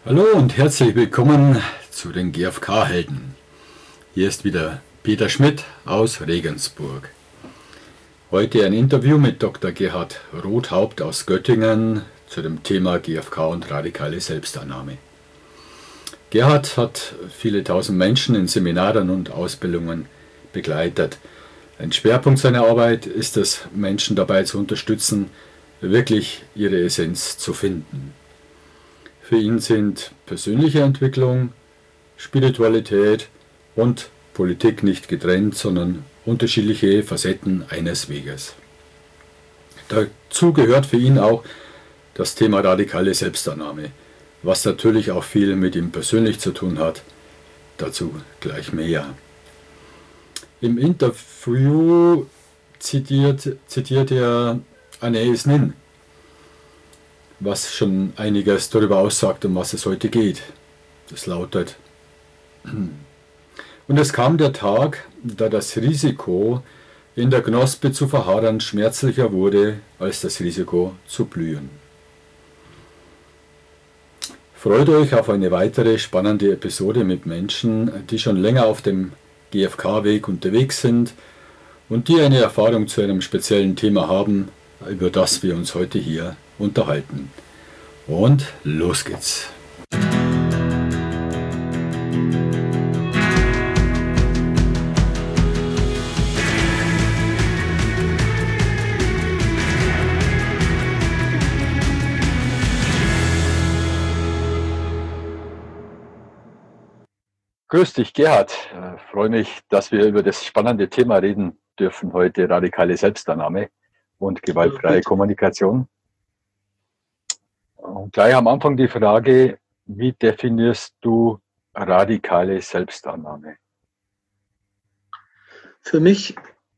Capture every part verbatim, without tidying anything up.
Hallo und herzlich willkommen zu den G F K-Helden. Hier ist wieder Peter Schmidt aus Regensburg. Heute ein Interview mit Doktor Gerhard Rothaupt aus Göttingen zu dem Thema G F K und radikale Selbstannahme. Gerhard hat viele tausend Menschen in Seminaren und Ausbildungen begleitet. Ein Schwerpunkt seiner Arbeit ist es, Menschen dabei zu unterstützen, wirklich ihre Essenz zu finden. Für ihn sind persönliche Entwicklung, Spiritualität und Politik nicht getrennt, sondern unterschiedliche Facetten eines Weges. Dazu gehört für ihn auch das Thema radikale Selbstannahme, was natürlich auch viel mit ihm persönlich zu tun hat. Dazu gleich mehr. Im Interview zitiert, zitiert er Anais Nin, was schon einiges darüber aussagt, um was es heute geht. Das lautet: Und es kam der Tag, da das Risiko, in der Knospe zu verharren, schmerzlicher wurde als das Risiko zu blühen. Freut euch auf eine weitere spannende Episode mit Menschen, die schon länger auf dem G F K-Weg unterwegs sind und die eine Erfahrung zu einem speziellen Thema haben, über das wir uns heute hier unterhalten. Und los geht's! Grüß dich, Gerhard. Ich freue mich, dass wir über das spannende Thema reden dürfen heute, radikale Selbstannahme und gewaltfreie Kommunikation. Und gleich am Anfang die Frage: Wie definierst du radikale Selbstannahme? Für mich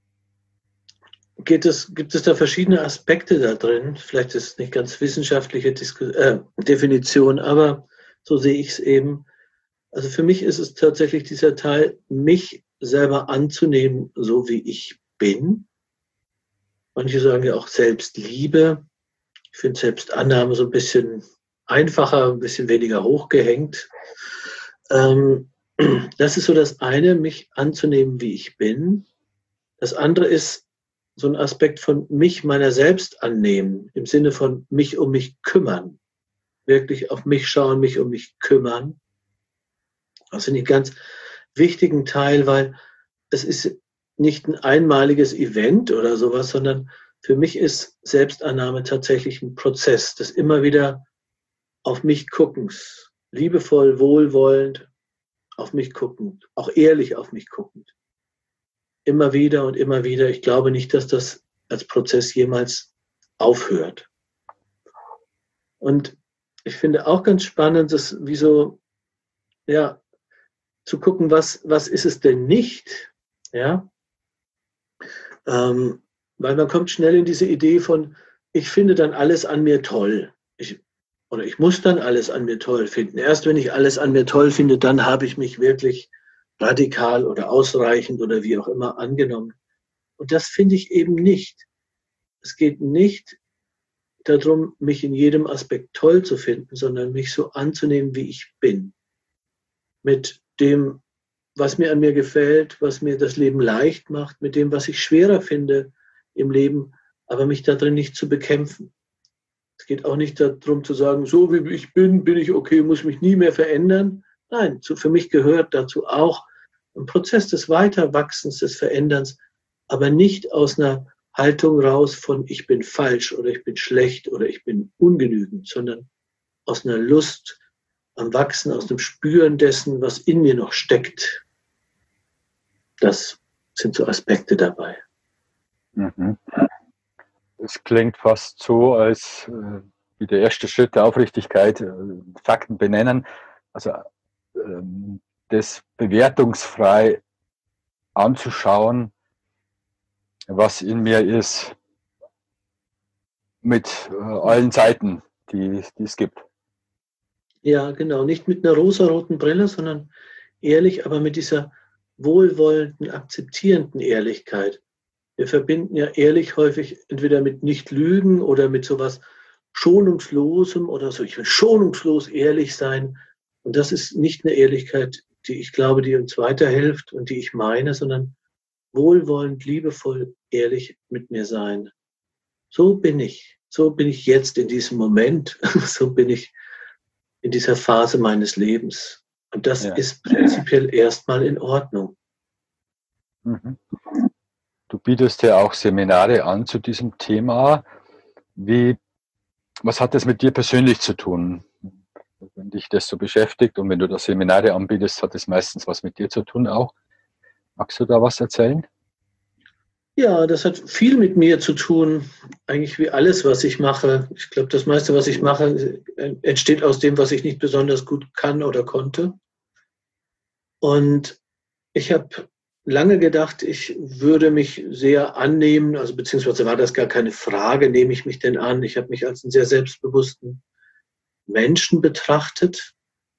geht es, gibt es da verschiedene Aspekte da drin. Vielleicht ist es nicht ganz wissenschaftliche Disku- äh, Definition, aber so sehe ich es eben. Also für mich ist es tatsächlich dieser Teil, mich selber anzunehmen, so wie ich bin. Manche sagen ja auch Selbstliebe. Ich finde Selbstannahme so ein bisschen einfacher, ein bisschen weniger hochgehängt. Ähm, das ist so das eine, mich anzunehmen, wie ich bin. Das andere ist so ein Aspekt von mich meiner selbst annehmen, im Sinne von mich um mich kümmern. Wirklich auf mich schauen, mich um mich kümmern. Das finde ich einen ganz wichtigen Teil, weil es ist nicht ein einmaliges Event oder sowas, sondern für mich ist Selbstannahme tatsächlich ein Prozess des immer wieder auf mich guckens, liebevoll, wohlwollend auf mich guckend, auch ehrlich auf mich guckend. Immer wieder und immer wieder. Ich glaube nicht, dass das als Prozess jemals aufhört. Und ich finde auch ganz spannend, dass wie so, ja, zu gucken, was, was ist es denn nicht, ja, ähm, weil man kommt schnell in diese Idee von, ich finde dann alles an mir toll, ich, oder ich muss dann alles an mir toll finden. Erst wenn ich alles an mir toll finde, dann habe ich mich wirklich radikal oder ausreichend oder wie auch immer angenommen. Und das finde ich eben nicht. Es geht nicht darum, mich in jedem Aspekt toll zu finden, sondern mich so anzunehmen, wie ich bin. Mit dem, was mir an mir gefällt, was mir das Leben leicht macht, mit dem, was ich schwerer finde im Leben, aber mich darin nicht zu bekämpfen. Es geht auch nicht darum zu sagen, so wie ich bin, bin ich okay, muss mich nie mehr verändern. Nein, für mich gehört dazu auch ein Prozess des Weiterwachsens, des Veränderns, aber nicht aus einer Haltung raus von ich bin falsch oder ich bin schlecht oder ich bin ungenügend, sondern aus einer Lust am Wachsen, aus dem Spüren dessen, was in mir noch steckt. Das sind so Aspekte dabei. Mhm. Es klingt fast so, als äh, wie der erste Schritt der Aufrichtigkeit, äh, Fakten benennen, also ähm, das bewertungsfrei anzuschauen, was in mir ist, mit äh, allen Seiten, die, die es gibt. Ja, genau. Nicht mit einer rosaroten Brille, sondern ehrlich, aber mit dieser wohlwollenden, akzeptierenden Ehrlichkeit. Wir verbinden ja ehrlich häufig entweder mit Nicht-Lügen oder mit sowas, schonungslosem oder so, ich will schonungslos ehrlich sein. Und das ist nicht eine Ehrlichkeit, die ich glaube, die uns weiterhilft und die ich meine, sondern wohlwollend, liebevoll, ehrlich mit mir sein. So bin ich. So bin ich jetzt in diesem Moment. So bin ich in dieser Phase meines Lebens. Und das ja. ist prinzipiell erstmal in Ordnung. Mhm. Du bietest ja auch Seminare an zu diesem Thema. Wie, was hat das mit dir persönlich zu tun? Wenn dich das so beschäftigt und wenn du da Seminare anbietest, hat das meistens was mit dir zu tun auch. Magst du da was erzählen? Ja, das hat viel mit mir zu tun, eigentlich wie alles, was ich mache. Ich glaube, das meiste, was ich mache, entsteht aus dem, was ich nicht besonders gut kann oder konnte. Und ich habe lange gedacht, ich würde mich sehr annehmen, also beziehungsweise war das gar keine Frage, nehme ich mich denn an? Ich habe mich als einen sehr selbstbewussten Menschen betrachtet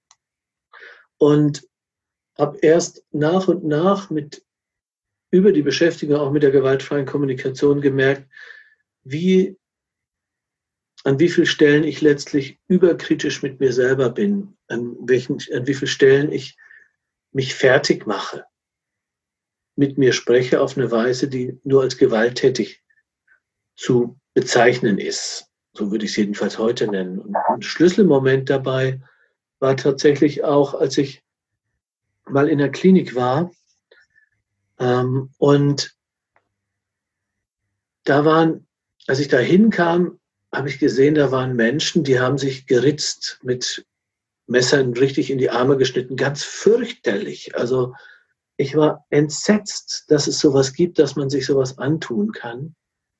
und habe erst nach und nach mit über die Beschäftigung auch mit der gewaltfreien Kommunikation gemerkt, wie, an wie vielen Stellen ich letztlich überkritisch mit mir selber bin, an, welchen, an wie vielen Stellen ich mich fertig mache, mit mir spreche auf eine Weise, die nur als gewalttätig zu bezeichnen ist. So würde ich es jedenfalls heute nennen. Und ein Schlüsselmoment dabei war tatsächlich auch, als ich mal in der Klinik war, ähm, und da waren, als ich da hinkam, habe ich gesehen, da waren Menschen, die haben sich geritzt, mit Messern richtig in die Arme geschnitten, ganz fürchterlich. Also ich war entsetzt, dass es sowas gibt, dass man sich sowas antun kann.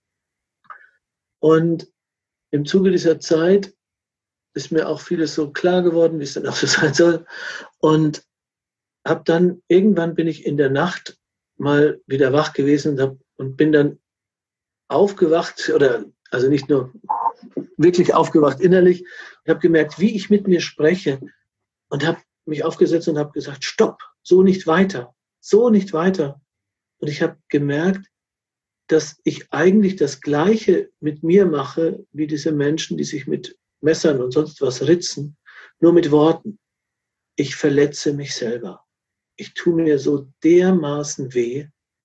Und im Zuge dieser Zeit ist mir auch vieles so klar geworden, wie es dann auch so sein soll. Und habe dann, irgendwann bin ich in der Nacht mal wieder wach gewesen und, hab, und bin dann aufgewacht, oder also nicht nur wirklich aufgewacht innerlich, und habe gemerkt, wie ich mit mir spreche, und habe mich aufgesetzt und habe gesagt, stopp, so nicht weiter, so nicht weiter. Und ich habe gemerkt, dass ich eigentlich das Gleiche mit mir mache, wie diese Menschen, die sich mit Messern und sonst was ritzen, nur mit Worten. Ich verletze mich selber. Ich tue mir so dermaßen weh.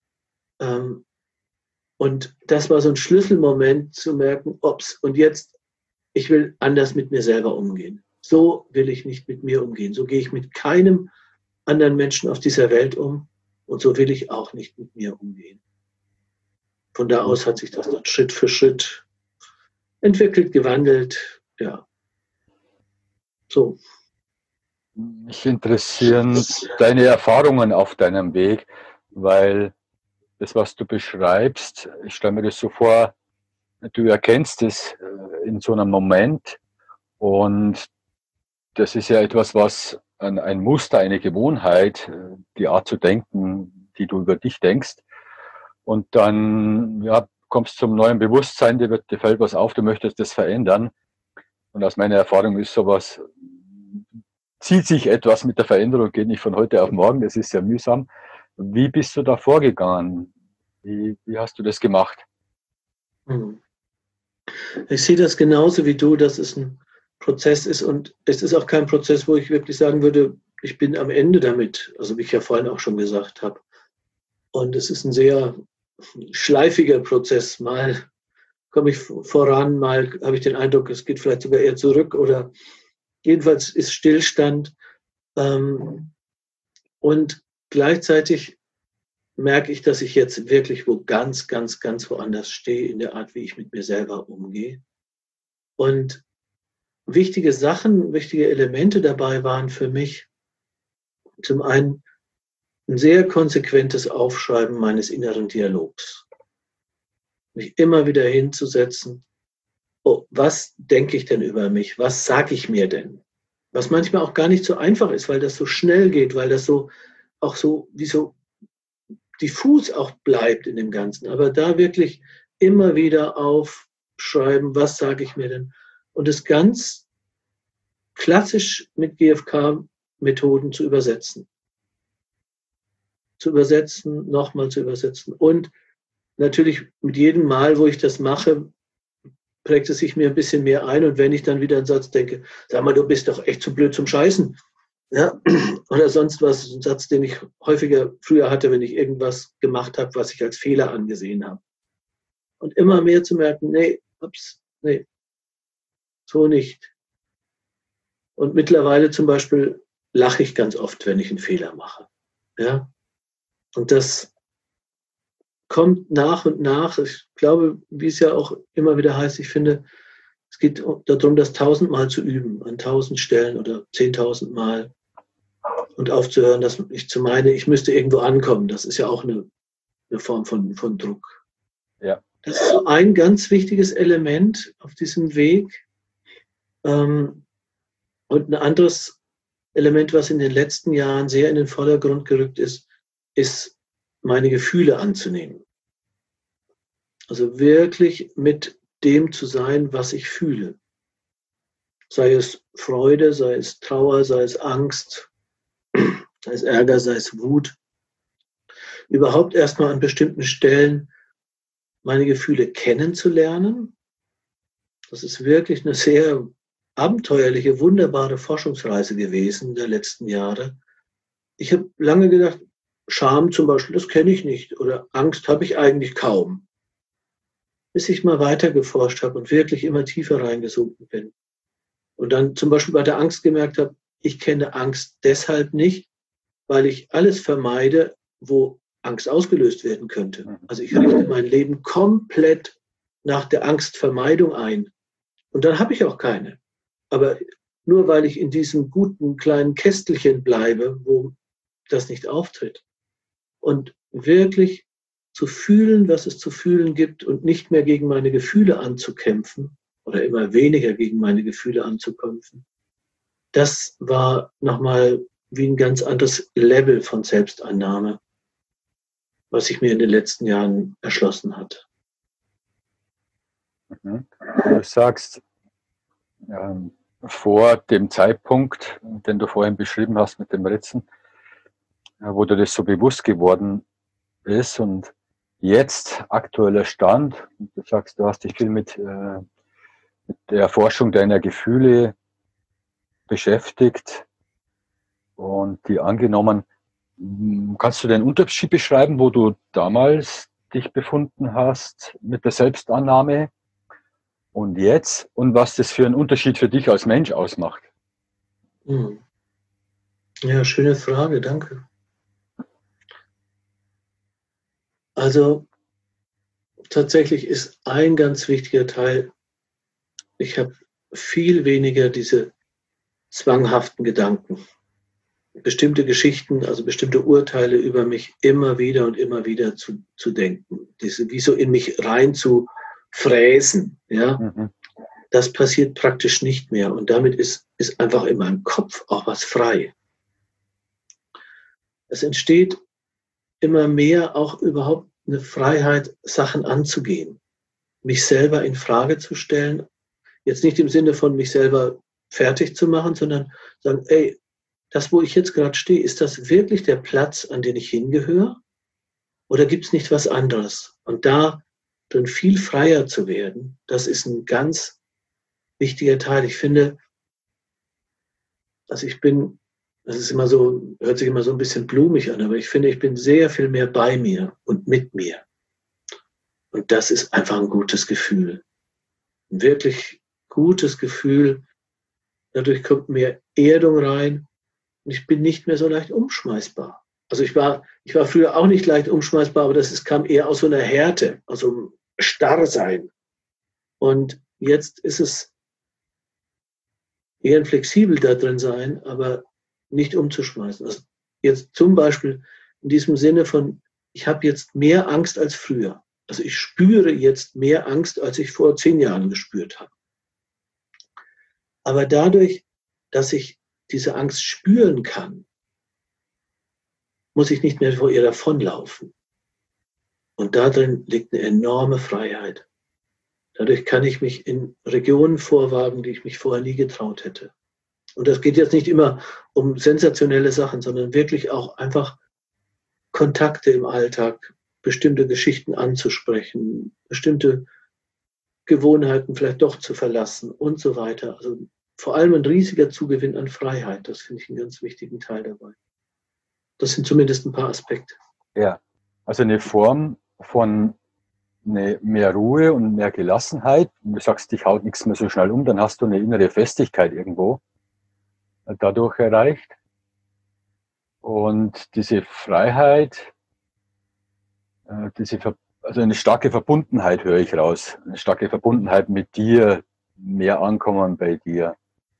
Und das war so ein Schlüsselmoment zu merken, ups, und jetzt, ich will anders mit mir selber umgehen. So will ich nicht mit mir umgehen. So gehe ich mit keinem anderen Menschen auf dieser Welt um. Und so will ich auch nicht mit mir umgehen. Von da aus hat sich das dann Schritt für Schritt entwickelt, gewandelt. Ja. So. Mich interessieren deine Erfahrungen auf deinem Weg, weil das, was du beschreibst, ich stelle mir das so vor, du erkennst es in so einem Moment und das ist ja etwas, was ein, ein Muster, eine Gewohnheit, die Art zu denken, die du über dich denkst, und dann ja, kommst zum neuen Bewusstsein, dir, wird, dir fällt was auf, du möchtest das verändern, und aus meiner Erfahrung ist sowas, zieht sich etwas mit der Veränderung, geht nicht von heute auf morgen, das ist sehr mühsam. Wie bist du da vorgegangen? Wie, wie hast du das gemacht? Ich sehe das genauso wie du, dass es ein Prozess ist, und es ist auch kein Prozess, wo ich wirklich sagen würde, ich bin am Ende damit, also wie ich ja vorhin auch schon gesagt habe. Und es ist ein sehr schleifiger Prozess. Mal komme ich voran, mal habe ich den Eindruck, es geht vielleicht sogar eher zurück, oder jedenfalls ist Stillstand. Und gleichzeitig merke ich, dass ich jetzt wirklich wo ganz, ganz, ganz woanders stehe in der Art, wie ich mit mir selber umgehe. Und wichtige Sachen, wichtige Elemente dabei waren für mich zum einen ein sehr konsequentes Aufschreiben meines inneren Dialogs. Mich immer wieder hinzusetzen, oh, was denke ich denn über mich? Was sage ich mir denn? Was manchmal auch gar nicht so einfach ist, weil das so schnell geht, weil das so auch so wie so diffus auch bleibt in dem Ganzen. Aber da wirklich immer wieder aufschreiben, was sage ich mir denn? Und es ganz klassisch mit G F K-Methoden zu übersetzen. Zu übersetzen, nochmal zu übersetzen. Und natürlich mit jedem Mal, wo ich das mache, prägt es sich mir ein bisschen mehr ein. Und wenn ich dann wieder einen Satz denke, sag mal, du bist doch echt zu blöd zum Scheißen. Ja? Oder sonst was, ein Satz, den ich häufiger früher hatte, wenn ich irgendwas gemacht habe, was ich als Fehler angesehen habe. Und immer mehr zu merken, nee, ups, nee, so nicht. Und mittlerweile zum Beispiel lache ich ganz oft, wenn ich einen Fehler mache. Ja? Und das kommt nach und nach. Ich glaube, wie es ja auch immer wieder heißt, ich finde, es geht darum, das tausendmal zu üben, an tausend Stellen oder zehntausendmal und aufzuhören, dass ich zu meine, ich müsste irgendwo ankommen. Das ist ja auch eine, eine Form von, von Druck. Ja. Das ist so ein ganz wichtiges Element auf diesem Weg. Und ein anderes Element, was in den letzten Jahren sehr in den Vordergrund gerückt ist, ist, meine Gefühle anzunehmen. Also wirklich mit dem zu sein, was ich fühle. Sei es Freude, sei es Trauer, sei es Angst, sei es Ärger, sei es Wut. Überhaupt erstmal an bestimmten Stellen meine Gefühle kennenzulernen. Das ist wirklich eine sehr abenteuerliche, wunderbare Forschungsreise gewesen der letzten Jahre. Ich habe lange gedacht, Scham zum Beispiel, das kenne ich nicht. Oder Angst habe ich eigentlich kaum. Bis ich mal weiter geforscht habe und wirklich immer tiefer reingesunken bin. Und dann zum Beispiel bei der Angst gemerkt habe, ich kenne Angst deshalb nicht, weil ich alles vermeide, wo Angst ausgelöst werden könnte. Also ich richte mein Leben komplett nach der Angstvermeidung ein. Und dann habe ich auch keine. Aber nur weil ich in diesem guten kleinen Kästelchen bleibe, wo das nicht auftritt. Und wirklich zu fühlen, was es zu fühlen gibt und nicht mehr gegen meine Gefühle anzukämpfen oder immer weniger gegen meine Gefühle anzukämpfen, das war nochmal wie ein ganz anderes Level von Selbstannahme, was sich mir in den letzten Jahren erschlossen hat. Du sagst, ähm, vor dem Zeitpunkt, den du vorhin beschrieben hast mit dem Ritzen, wo dir das so bewusst geworden ist und jetzt aktueller Stand, du sagst, du hast dich viel mit, äh, mit der Erforschung deiner Gefühle beschäftigt und die angenommen. Kannst du den Unterschied beschreiben, wo du damals dich befunden hast mit der Selbstannahme und jetzt und was das für einen Unterschied für dich als Mensch ausmacht? Hm. Ja, schöne Frage, danke. Also tatsächlich ist ein ganz wichtiger Teil, ich habe viel weniger diese zwanghaften Gedanken. Bestimmte Geschichten, also bestimmte Urteile über mich immer wieder und immer wieder zu, zu denken. Diese, wie so in mich rein zu fräsen. Ja? Mhm. Das passiert praktisch nicht mehr. Und damit ist, ist einfach in meinem Kopf auch was frei. Es entsteht immer mehr auch überhaupt eine Freiheit, Sachen anzugehen. Mich selber in Frage zu stellen. Jetzt nicht im Sinne von mich selber fertig zu machen, sondern sagen, ey, das, wo ich jetzt gerade stehe, ist das wirklich der Platz, an den ich hingehöre? Oder gibt es nicht was anderes? Und da dann viel freier zu werden, das ist ein ganz wichtiger Teil. Ich finde, also ich bin, das ist immer so, hört sich immer so ein bisschen blumig an, aber ich finde, ich bin sehr viel mehr bei mir und mit mir. Und das ist einfach ein gutes Gefühl. Ein wirklich gutes Gefühl. Dadurch kommt mehr Erdung rein. Und ich bin nicht mehr so leicht umschmeißbar. Also ich war, ich war früher auch nicht leicht umschmeißbar, aber das ist, kam eher aus so einer Härte, aus so einem Starrsein. Und jetzt ist es eher ein flexibel da drin sein, aber nicht umzuschmeißen. Also jetzt zum Beispiel in diesem Sinne von, ich habe jetzt mehr Angst als früher. Also ich spüre jetzt mehr Angst, als ich vor zehn Jahren gespürt habe. Aber dadurch, dass ich diese Angst spüren kann, muss ich nicht mehr vor ihr davonlaufen. Und darin liegt eine enorme Freiheit. Dadurch kann ich mich in Regionen vorwagen, die ich mich vorher nie getraut hätte. Und das geht jetzt nicht immer um sensationelle Sachen, sondern wirklich auch einfach Kontakte im Alltag, bestimmte Geschichten anzusprechen, bestimmte Gewohnheiten vielleicht doch zu verlassen und so weiter. Also vor allem ein riesiger Zugewinn an Freiheit. Das finde ich einen ganz wichtigen Teil dabei. Das sind zumindest ein paar Aspekte. Ja, also eine Form von eine, mehr Ruhe und mehr Gelassenheit. Du sagst, dich haut nichts mehr so schnell um, dann hast du eine innere Festigkeit irgendwo dadurch erreicht. Und diese Freiheit, diese, also eine starke Verbundenheit höre ich raus. Eine starke Verbundenheit mit dir, mehr Ankommen bei dir.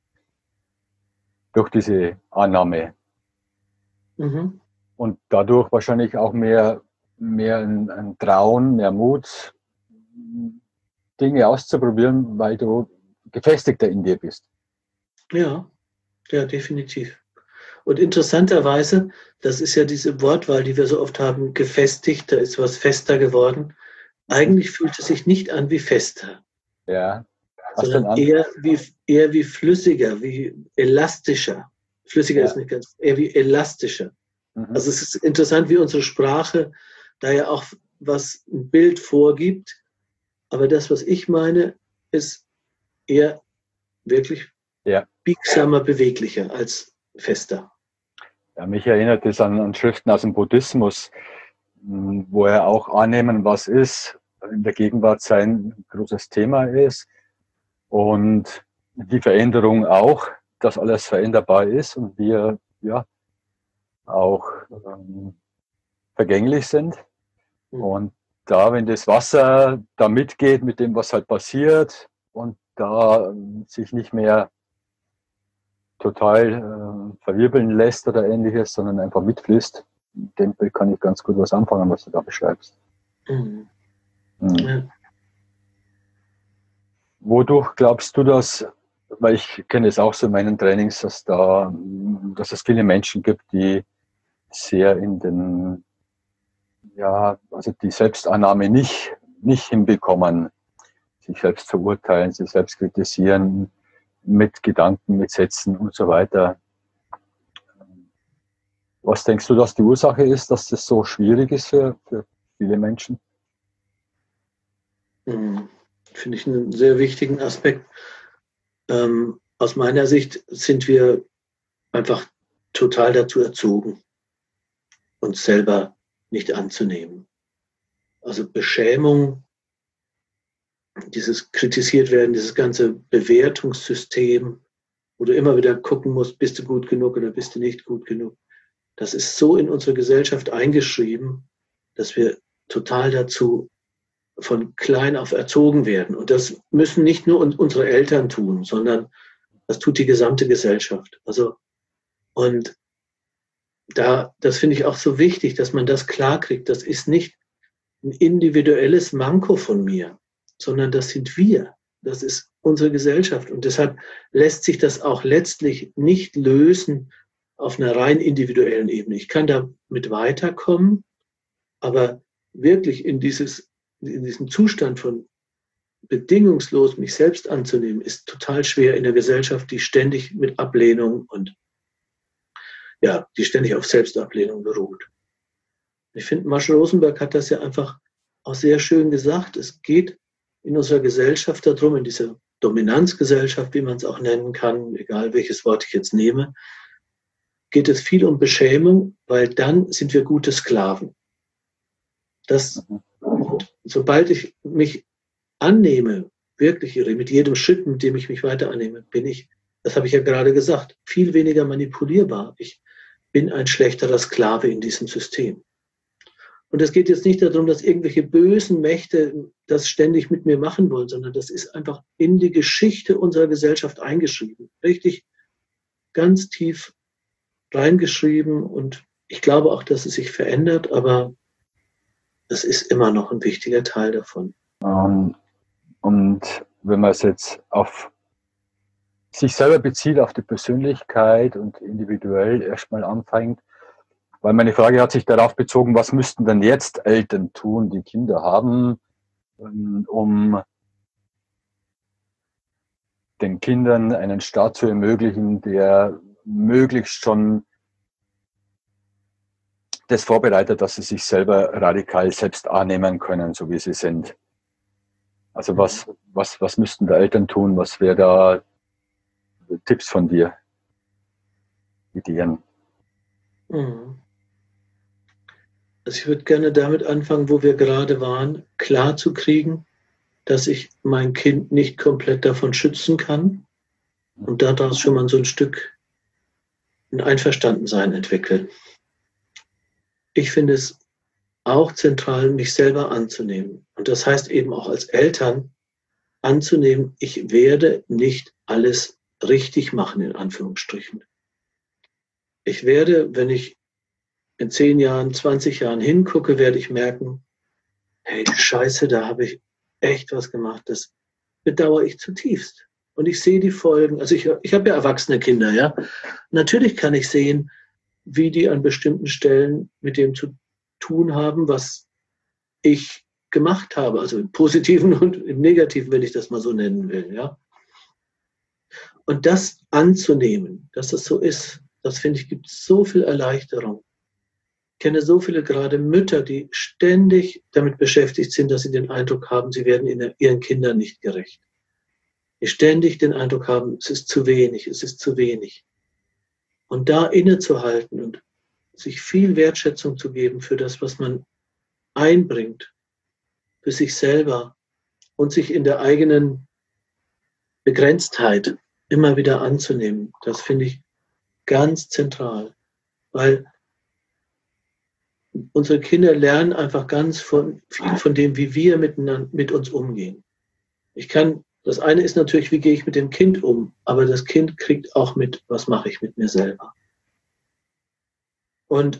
Durch diese Annahme. Mhm. Und dadurch wahrscheinlich auch mehr, mehr ein, ein Trauen, mehr Mut, Dinge auszuprobieren, weil du gefestigter in dir bist. Ja, ja, definitiv. Und interessanterweise, das ist ja diese Wortwahl, die wir so oft haben, gefestigt, da ist was fester geworden. Eigentlich fühlt es sich nicht an wie fester. Ja. Sondern eher wie, eher wie flüssiger, wie elastischer. Flüssiger ja. ist nicht ganz, eher wie elastischer. Mhm. Also es ist interessant, wie unsere Sprache da ja auch was ein Bild vorgibt. Aber das, was ich meine, ist eher wirklich ja. biegsamer, beweglicher als fester. Ja, mich erinnert es an, an Schriften aus dem Buddhismus, wo er auch annehmen, was ist, in der Gegenwart sein ein großes Thema ist. Und die Veränderung auch, dass alles veränderbar ist und wir ja auch ähm, vergänglich sind. Mhm. Und da, wenn das Wasser da mitgeht mit dem, was halt passiert und da ähm, sich nicht mehr total äh, verwirbeln lässt oder ähnliches, sondern einfach mitfließt, in dem Bild kann ich ganz gut was anfangen, was du da beschreibst. Mhm. Mhm. Ja. Wodurch glaubst du das, weil ich kenne es auch so in meinen Trainings, dass da, dass es viele Menschen gibt, die sehr in den, ja, also die Selbstannahme nicht, nicht hinbekommen, sich selbst verurteilen, sich selbst kritisieren, mit Gedanken, mit Sätzen und so weiter. Was denkst du, dass die Ursache ist, dass das so schwierig ist für, für viele Menschen? Mhm. Finde ich einen sehr wichtigen Aspekt. Ähm, aus meiner Sicht sind wir einfach total dazu erzogen, uns selber nicht anzunehmen. Also Beschämung, dieses kritisiert werden, dieses ganze Bewertungssystem, wo du immer wieder gucken musst, bist du gut genug oder bist du nicht gut genug. Das ist so in unsere Gesellschaft eingeschrieben, dass wir total dazu von klein auf erzogen werden. Und das müssen nicht nur unsere Eltern tun, sondern das tut die gesamte Gesellschaft. Also, und da, das finde ich auch so wichtig, dass man das klarkriegt. Das ist nicht ein individuelles Manko von mir, sondern das sind wir. Das ist unsere Gesellschaft. Und deshalb lässt sich das auch letztlich nicht lösen auf einer rein individuellen Ebene. Ich kann damit weiterkommen, aber wirklich in dieses in diesem Zustand von bedingungslos mich selbst anzunehmen, ist total schwer in der Gesellschaft, die ständig mit Ablehnung und ja, die ständig auf Selbstablehnung beruht. Ich finde, Marshall Rosenberg hat das ja einfach auch sehr schön gesagt. Es geht in unserer Gesellschaft darum, in dieser Dominanzgesellschaft, wie man es auch nennen kann, egal welches Wort ich jetzt nehme, geht es viel um Beschämung, weil dann sind wir gute Sklaven. Das Und sobald ich mich annehme, wirklich mit jedem Schritt, mit dem ich mich weiter annehme, bin ich, das habe ich ja gerade gesagt, viel weniger manipulierbar. Ich bin ein schlechterer Sklave in diesem System. Und es geht jetzt nicht darum, dass irgendwelche bösen Mächte das ständig mit mir machen wollen, sondern das ist einfach in die Geschichte unserer Gesellschaft eingeschrieben. Richtig ganz tief reingeschrieben. Und ich glaube auch, dass es sich verändert, aber das ist immer noch ein wichtiger Teil davon. Um, und wenn man es jetzt auf sich selber bezieht, auf die Persönlichkeit und individuell erstmal anfängt, weil meine Frage hat sich darauf bezogen, was müssten denn jetzt Eltern tun, die Kinder haben, um den Kindern einen Start zu ermöglichen, der möglichst schon das vorbereitet, dass sie sich selber radikal selbst annehmen können, so wie sie sind. Also was, was, was müssten da Eltern tun? Was wäre da Tipps von dir? Ideen? Mhm. Also ich würde gerne damit anfangen, wo wir gerade waren, klar zu kriegen, dass ich mein Kind nicht komplett davon schützen kann und daraus schon mal so ein Stück ein Einverstandensein entwickeln. Ich finde es auch zentral, mich selber anzunehmen. Und das heißt eben auch als Eltern anzunehmen, ich werde nicht alles richtig machen, in Anführungsstrichen. Ich werde, wenn ich in zehn Jahren, zwanzig Jahren hingucke, werde ich merken, hey, Scheiße, da habe ich echt was gemacht. Das bedauere ich zutiefst. Und ich sehe die Folgen. Also ich, ich habe ja erwachsene Kinder, ja. Natürlich kann ich sehen, wie die an bestimmten Stellen mit dem zu tun haben, was ich gemacht habe. Also im Positiven und im Negativen, wenn ich das mal so nennen will, ja. Und das anzunehmen, dass das so ist, das finde ich, gibt so viel Erleichterung. Ich kenne so viele gerade Mütter, die ständig damit beschäftigt sind, dass sie den Eindruck haben, sie werden ihren Kindern nicht gerecht. Die ständig den Eindruck haben, es ist zu wenig, es ist zu wenig. Und da innezuhalten und sich viel Wertschätzung zu geben für das, was man einbringt, für sich selber und sich in der eigenen Begrenztheit immer wieder anzunehmen, das finde ich ganz zentral, weil unsere Kinder lernen einfach ganz von, viel von dem, wie wir miteinander, mit uns umgehen. Ich kann, das eine ist natürlich, wie gehe ich mit dem Kind um, aber das Kind kriegt auch mit, was mache ich mit mir selber. Und,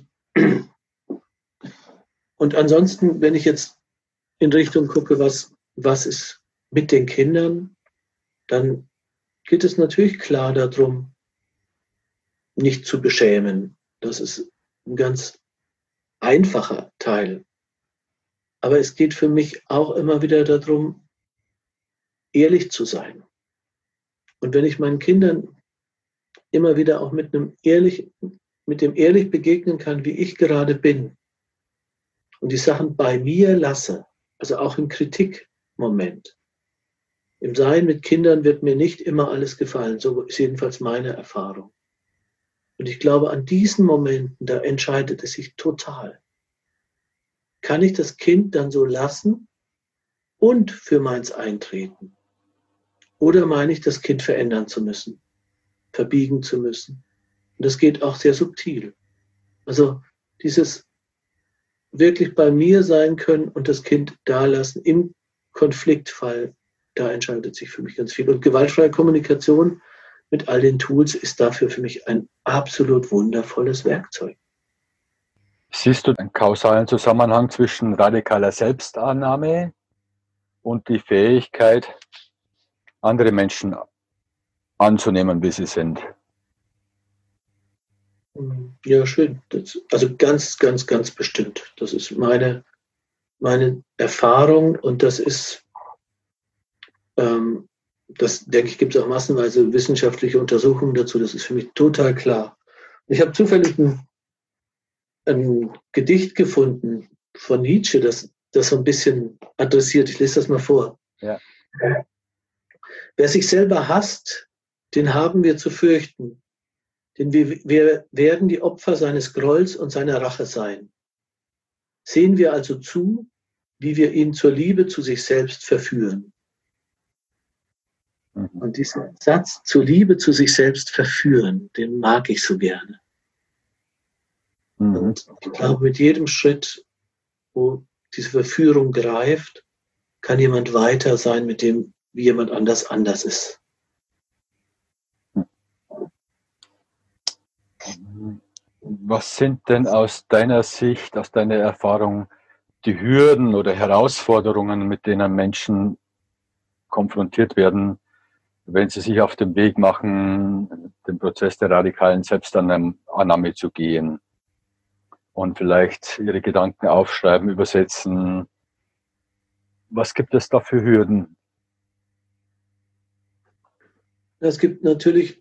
und ansonsten, wenn ich jetzt in Richtung gucke, was, was ist mit den Kindern, dann geht es natürlich klar darum, nicht zu beschämen. Das ist ein ganz einfacher Teil. Aber es geht für mich auch immer wieder darum, ehrlich zu sein. Und wenn ich meinen Kindern immer wieder auch mit einem ehrlich, mit dem ehrlich begegnen kann, wie ich gerade bin, und die Sachen bei mir lasse, also auch im Kritikmoment. Im Sein mit Kindern wird mir nicht immer alles gefallen, so ist jedenfalls meine Erfahrung. Und ich glaube, an diesen Momenten, da entscheidet es sich total. Kann ich das Kind dann so lassen und für meins eintreten? Oder meine ich, das Kind verändern zu müssen, verbiegen zu müssen? Und das geht auch sehr subtil. Also dieses wirklich bei mir sein können und das Kind da lassen im Konfliktfall, da entscheidet sich für mich ganz viel. Und gewaltfreie Kommunikation mit all den Tools ist dafür für mich ein absolut wundervolles Werkzeug. Siehst du einen kausalen Zusammenhang zwischen radikaler Selbstannahme und die Fähigkeit, andere Menschen anzunehmen, wie sie sind? Ja, schön. Das, also ganz, ganz, ganz bestimmt. Das ist meine, meine Erfahrung und das ist, ähm, das denke ich, gibt es auch massenweise wissenschaftliche Untersuchungen dazu. Das ist für mich total klar. Ich habe zufällig ein, ein Gedicht gefunden von Nietzsche, das das so ein bisschen adressiert. Ich lese das mal vor. Ja. Wer sich selber hasst, den haben wir zu fürchten. Denn wir, wir werden die Opfer seines Grolls und seiner Rache sein. Sehen wir also zu, wie wir ihn zur Liebe zu sich selbst verführen. Mhm. Und diesen Satz, zur Liebe zu sich selbst verführen, den mag ich so gerne. Mhm. Und ich glaube, mit jedem Schritt, wo diese Verführung greift, kann jemand weiter sein mit dem, wie jemand anders anders ist. Was sind denn aus deiner Sicht, aus deiner Erfahrung die Hürden oder Herausforderungen, mit denen Menschen konfrontiert werden, wenn sie sich auf den Weg machen, den Prozess der radikalen Selbstannahme zu gehen und vielleicht ihre Gedanken aufschreiben, übersetzen? Was gibt es da für Hürden? Es gibt natürlich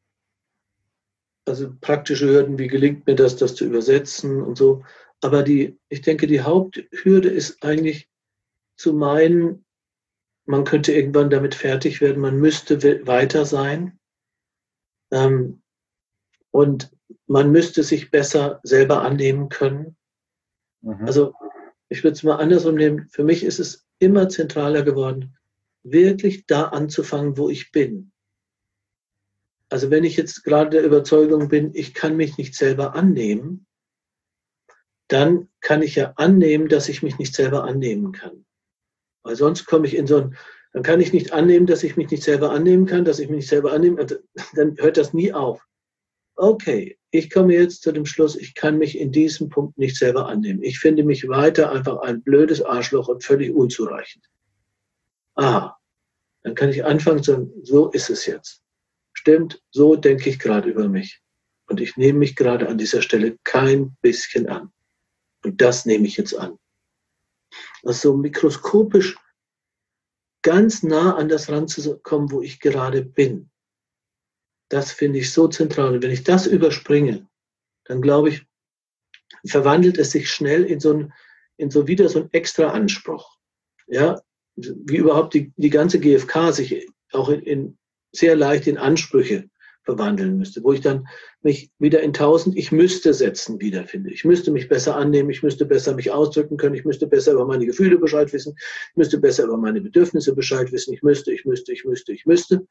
also praktische Hürden, wie gelingt mir das, das zu übersetzen und so. Aber die, ich denke, die Haupthürde ist eigentlich zu meinen, man könnte irgendwann damit fertig werden, man müsste weiter sein ähm, und man müsste sich besser selber annehmen können. Mhm. Also ich würde es mal andersrum nehmen. Für mich ist es immer zentraler geworden, wirklich da anzufangen, wo ich bin. Also wenn ich jetzt gerade der Überzeugung bin, ich kann mich nicht selber annehmen, dann kann ich ja annehmen, dass ich mich nicht selber annehmen kann. Weil sonst komme ich in so ein, dann kann ich nicht annehmen, dass ich mich nicht selber annehmen kann, dass ich mich nicht selber annehme, dann hört das nie auf. Okay, ich komme jetzt zu dem Schluss, ich kann mich in diesem Punkt nicht selber annehmen. Ich finde mich weiter einfach ein blödes Arschloch und völlig unzureichend. Aha, dann kann ich anfangen zu sagen, so ist es jetzt. Stimmt, so denke ich gerade über mich. Und ich nehme mich gerade an dieser Stelle kein bisschen an. Und das nehme ich jetzt an. Also mikroskopisch ganz nah an das ranzukommen, wo ich gerade bin. Das finde ich so zentral. Und wenn ich das überspringe, dann glaube ich, verwandelt es sich schnell in so ein, in so wieder so ein extra Anspruch. Ja, wie überhaupt die, die ganze G F K sich auch in, in sehr leicht in Ansprüche verwandeln müsste, wo ich dann mich wieder in tausend Ich müsste Sätzen wiederfinde. Ich müsste mich besser annehmen, ich müsste besser mich ausdrücken können, ich müsste besser über meine Gefühle Bescheid wissen, ich müsste besser über meine Bedürfnisse Bescheid wissen, ich müsste, ich müsste, ich müsste, ich müsste.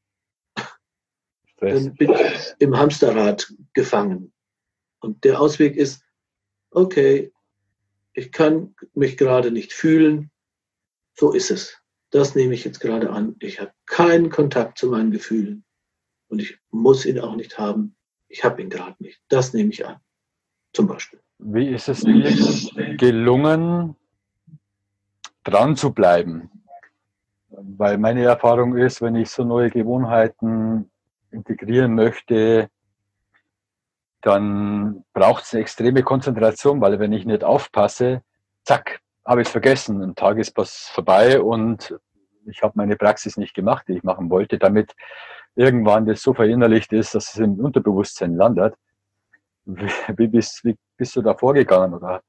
Dann bin ich im Hamsterrad gefangen. Und der Ausweg ist, okay, ich kann mich gerade nicht fühlen, so ist es. Das nehme ich jetzt gerade an. Ich habe keinen Kontakt zu meinen Gefühlen. Und ich muss ihn auch nicht haben. Ich habe ihn gerade nicht. Das nehme ich an. Zum Beispiel. Wie ist es dir gelungen, dran zu bleiben? Weil meine Erfahrung ist, wenn ich so neue Gewohnheiten integrieren möchte, dann braucht es eine extreme Konzentration, weil wenn ich nicht aufpasse, zack, habe ich es vergessen. Ein Tag ist was vorbei und ich habe meine Praxis nicht gemacht, die ich machen wollte, damit irgendwann das so verinnerlicht ist, dass es im Unterbewusstsein landet. Wie, wie, bist, wie bist du da vorgegangen? Oder?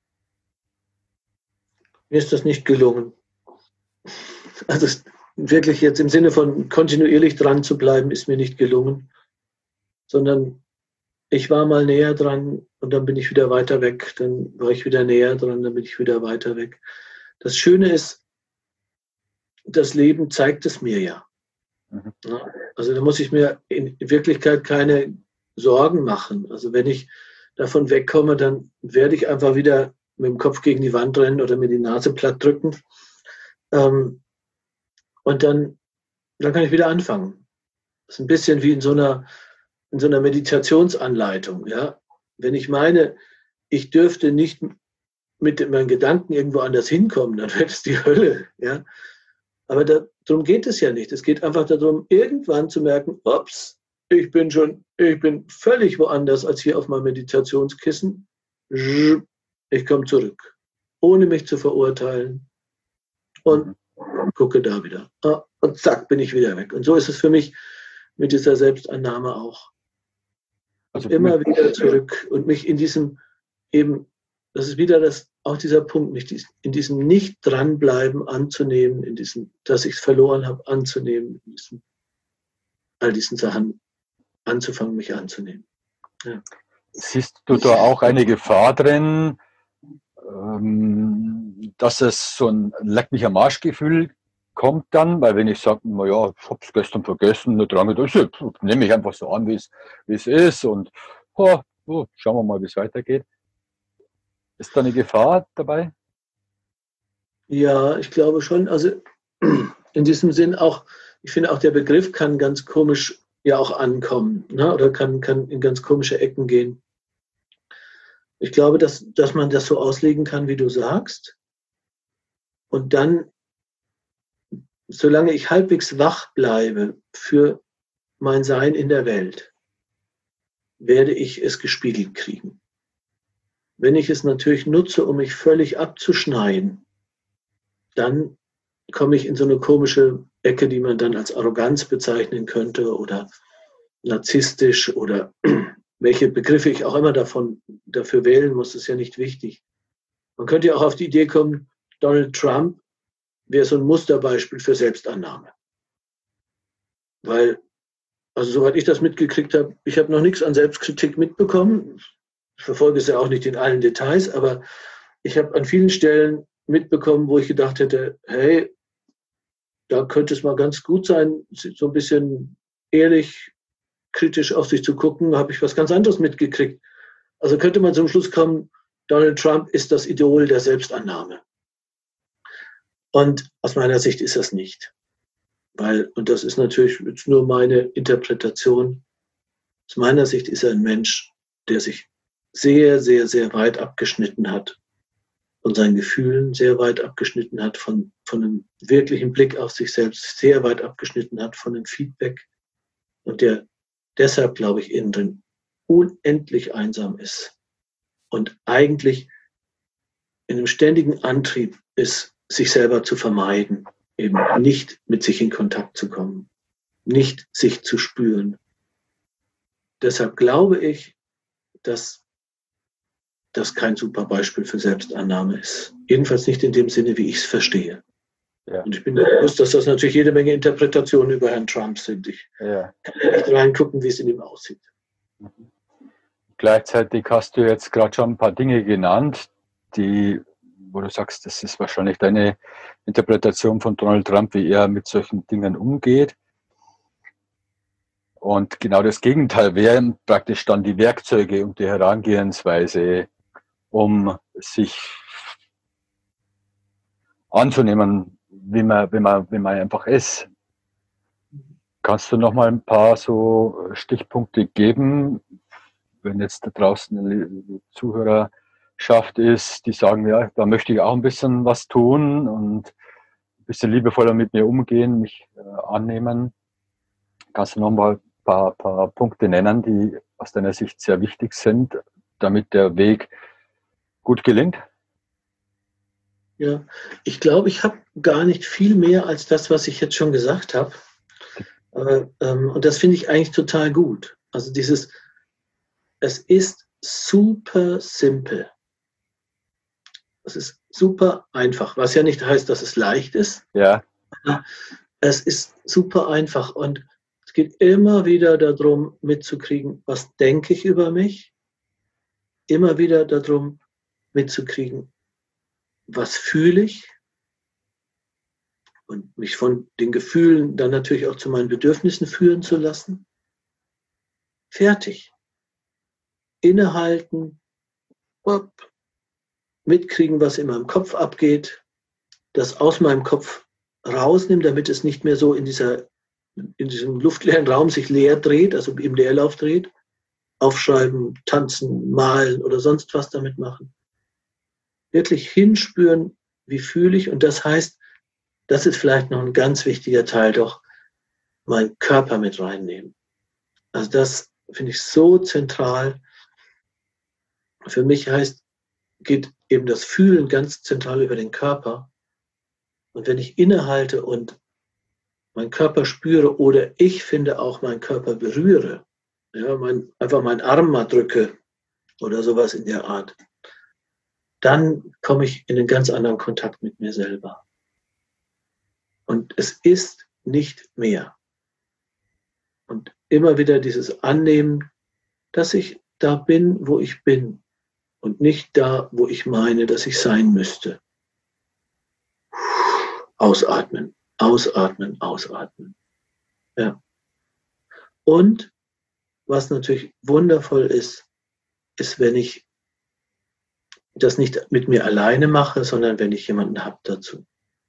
Mir ist das nicht gelungen. Also wirklich jetzt im Sinne von kontinuierlich dran zu bleiben, ist mir nicht gelungen, sondern ich war mal näher dran und dann bin ich wieder weiter weg, dann war ich wieder näher dran, dann bin ich wieder weiter weg. Das Schöne ist, das Leben zeigt es mir ja. Mhm. Also da muss ich mir in Wirklichkeit keine Sorgen machen. Also wenn ich davon wegkomme, dann werde ich einfach wieder mit dem Kopf gegen die Wand rennen oder mir die Nase platt drücken. Ähm, und dann, dann kann ich wieder anfangen. Das ist ein bisschen wie in so einer, in so einer Meditationsanleitung. Ja? Wenn ich meine, ich dürfte nicht mit meinen Gedanken irgendwo anders hinkommen, dann wird es die Hölle. Ja? Aber da, darum geht es ja nicht. Es geht einfach darum, irgendwann zu merken, ups, ich bin schon, ich bin völlig woanders als hier auf meinem Meditationskissen. Ich komme zurück, ohne mich zu verurteilen. Und gucke da wieder. Und zack, bin ich wieder weg. Und so ist es für mich mit dieser Selbstannahme auch. Also immer wieder zurück und mich in diesem eben, das ist wieder das, auch dieser Punkt, mich in diesem nicht dranbleiben anzunehmen, in diesem, dass ich es verloren habe, anzunehmen, in diesem, all diesen Sachen anzufangen, mich anzunehmen. Ja. Siehst du da auch eine Gefahr drin, dass es so ein Leck mich am Arsch-Gefühl kommt dann? Weil wenn ich sage, naja, ich habe es gestern vergessen, nicht dran gedacht, nehme ich einfach so an, wie es, wie es ist und oh, oh, schauen wir mal, wie es weitergeht. Ist da eine Gefahr dabei? Ja, ich glaube schon. Also in diesem Sinn auch, ich finde auch der Begriff kann ganz komisch ja auch ankommen, ne? Oder kann, kann in ganz komische Ecken gehen. Ich glaube, dass, dass man das so auslegen kann, wie du sagst. Und dann, solange ich halbwegs wach bleibe für mein Sein in der Welt, werde ich es gespiegelt kriegen. Wenn ich es natürlich nutze, um mich völlig abzuschneiden, dann komme ich in so eine komische Ecke, die man dann als Arroganz bezeichnen könnte oder narzisstisch oder welche Begriffe ich auch immer davon, dafür wählen muss, ist ja nicht wichtig. Man könnte ja auch auf die Idee kommen, Donald Trump wäre so ein Musterbeispiel für Selbstannahme. Weil, also soweit ich das mitgekriegt habe, ich habe noch nichts an Selbstkritik mitbekommen. Ich verfolge es ja auch nicht in allen Details, aber ich habe an vielen Stellen mitbekommen, wo ich gedacht hätte, hey, da könnte es mal ganz gut sein, so ein bisschen ehrlich, kritisch auf sich zu gucken, habe ich was ganz anderes mitgekriegt. Also könnte man zum Schluss kommen, Donald Trump ist das Idol der Selbstannahme. Und aus meiner Sicht ist das nicht. Weil, und das ist natürlich jetzt nur meine Interpretation, aus meiner Sicht ist er ein Mensch, der sich sehr, sehr, sehr weit abgeschnitten hat von seinen Gefühlen, sehr weit abgeschnitten hat von, von einem wirklichen Blick auf sich selbst, sehr weit abgeschnitten hat von einem Feedback und der deshalb, glaube ich, innen drin unendlich einsam ist und eigentlich in einem ständigen Antrieb ist, sich selber zu vermeiden, eben nicht mit sich in Kontakt zu kommen, nicht sich zu spüren. Deshalb glaube ich, dass das kein super Beispiel für Selbstannahme ist. Jedenfalls nicht in dem Sinne, wie ich es verstehe. Ja. Und ich bin bewusst, dass das natürlich jede Menge Interpretationen über Herrn Trump sind. Ich ja. kann ja nicht reingucken, wie es in ihm aussieht. Mhm. Gleichzeitig hast du jetzt gerade schon ein paar Dinge genannt, die, wo du sagst, das ist wahrscheinlich deine Interpretation von Donald Trump, wie er mit solchen Dingen umgeht. Und genau das Gegenteil wären praktisch dann die Werkzeuge und die Herangehensweise, um sich anzunehmen, wie man, wie man, wie man einfach ist. Kannst du noch mal ein paar so Stichpunkte geben, wenn jetzt da draußen eine Zuhörerschaft ist, die sagen, ja, da möchte ich auch ein bisschen was tun und ein bisschen liebevoller mit mir umgehen, mich äh, annehmen. Kannst du noch mal ein paar, paar Punkte nennen, die aus deiner Sicht sehr wichtig sind, damit der Weg gut gelingt? Ja, ich glaube, ich habe gar nicht viel mehr als das, was ich jetzt schon gesagt habe. Aber, ähm, und das finde ich eigentlich total gut. Also dieses, es ist super simpel. Es ist super einfach, was ja nicht heißt, dass es leicht ist. Ja. Es ist super einfach und es geht immer wieder darum, mitzukriegen, was denke ich über mich. Immer wieder darum, mitzukriegen, was fühle ich und mich von den Gefühlen dann natürlich auch zu meinen Bedürfnissen führen zu lassen. Fertig. Innehalten, hopp, mitkriegen, was in meinem Kopf abgeht, das aus meinem Kopf rausnehmen, damit es nicht mehr so in, dieser, in diesem luftleeren Raum sich leer dreht, also im Leerlauf dreht. Aufschreiben, tanzen, malen oder sonst was damit machen. Wirklich hinspüren, wie fühle ich. Und das heißt, das ist vielleicht noch ein ganz wichtiger Teil, doch meinen Körper mit reinnehmen. Also das finde ich so zentral. Für mich heißt, geht eben das Fühlen ganz zentral über den Körper. Und wenn ich innehalte und meinen Körper spüre oder ich finde auch meinen Körper berühre, ja, mein, einfach meinen Arm mal drücke oder sowas in der Art, dann komme ich in einen ganz anderen Kontakt mit mir selber. Und es ist nicht mehr. Und immer wieder dieses Annehmen, dass ich da bin, wo ich bin und nicht da, wo ich meine, dass ich sein müsste. Ausatmen, ausatmen, ausatmen. Ja. Und was natürlich wundervoll ist, ist, wenn ich das nicht mit mir alleine mache, sondern wenn ich jemanden habe dazu.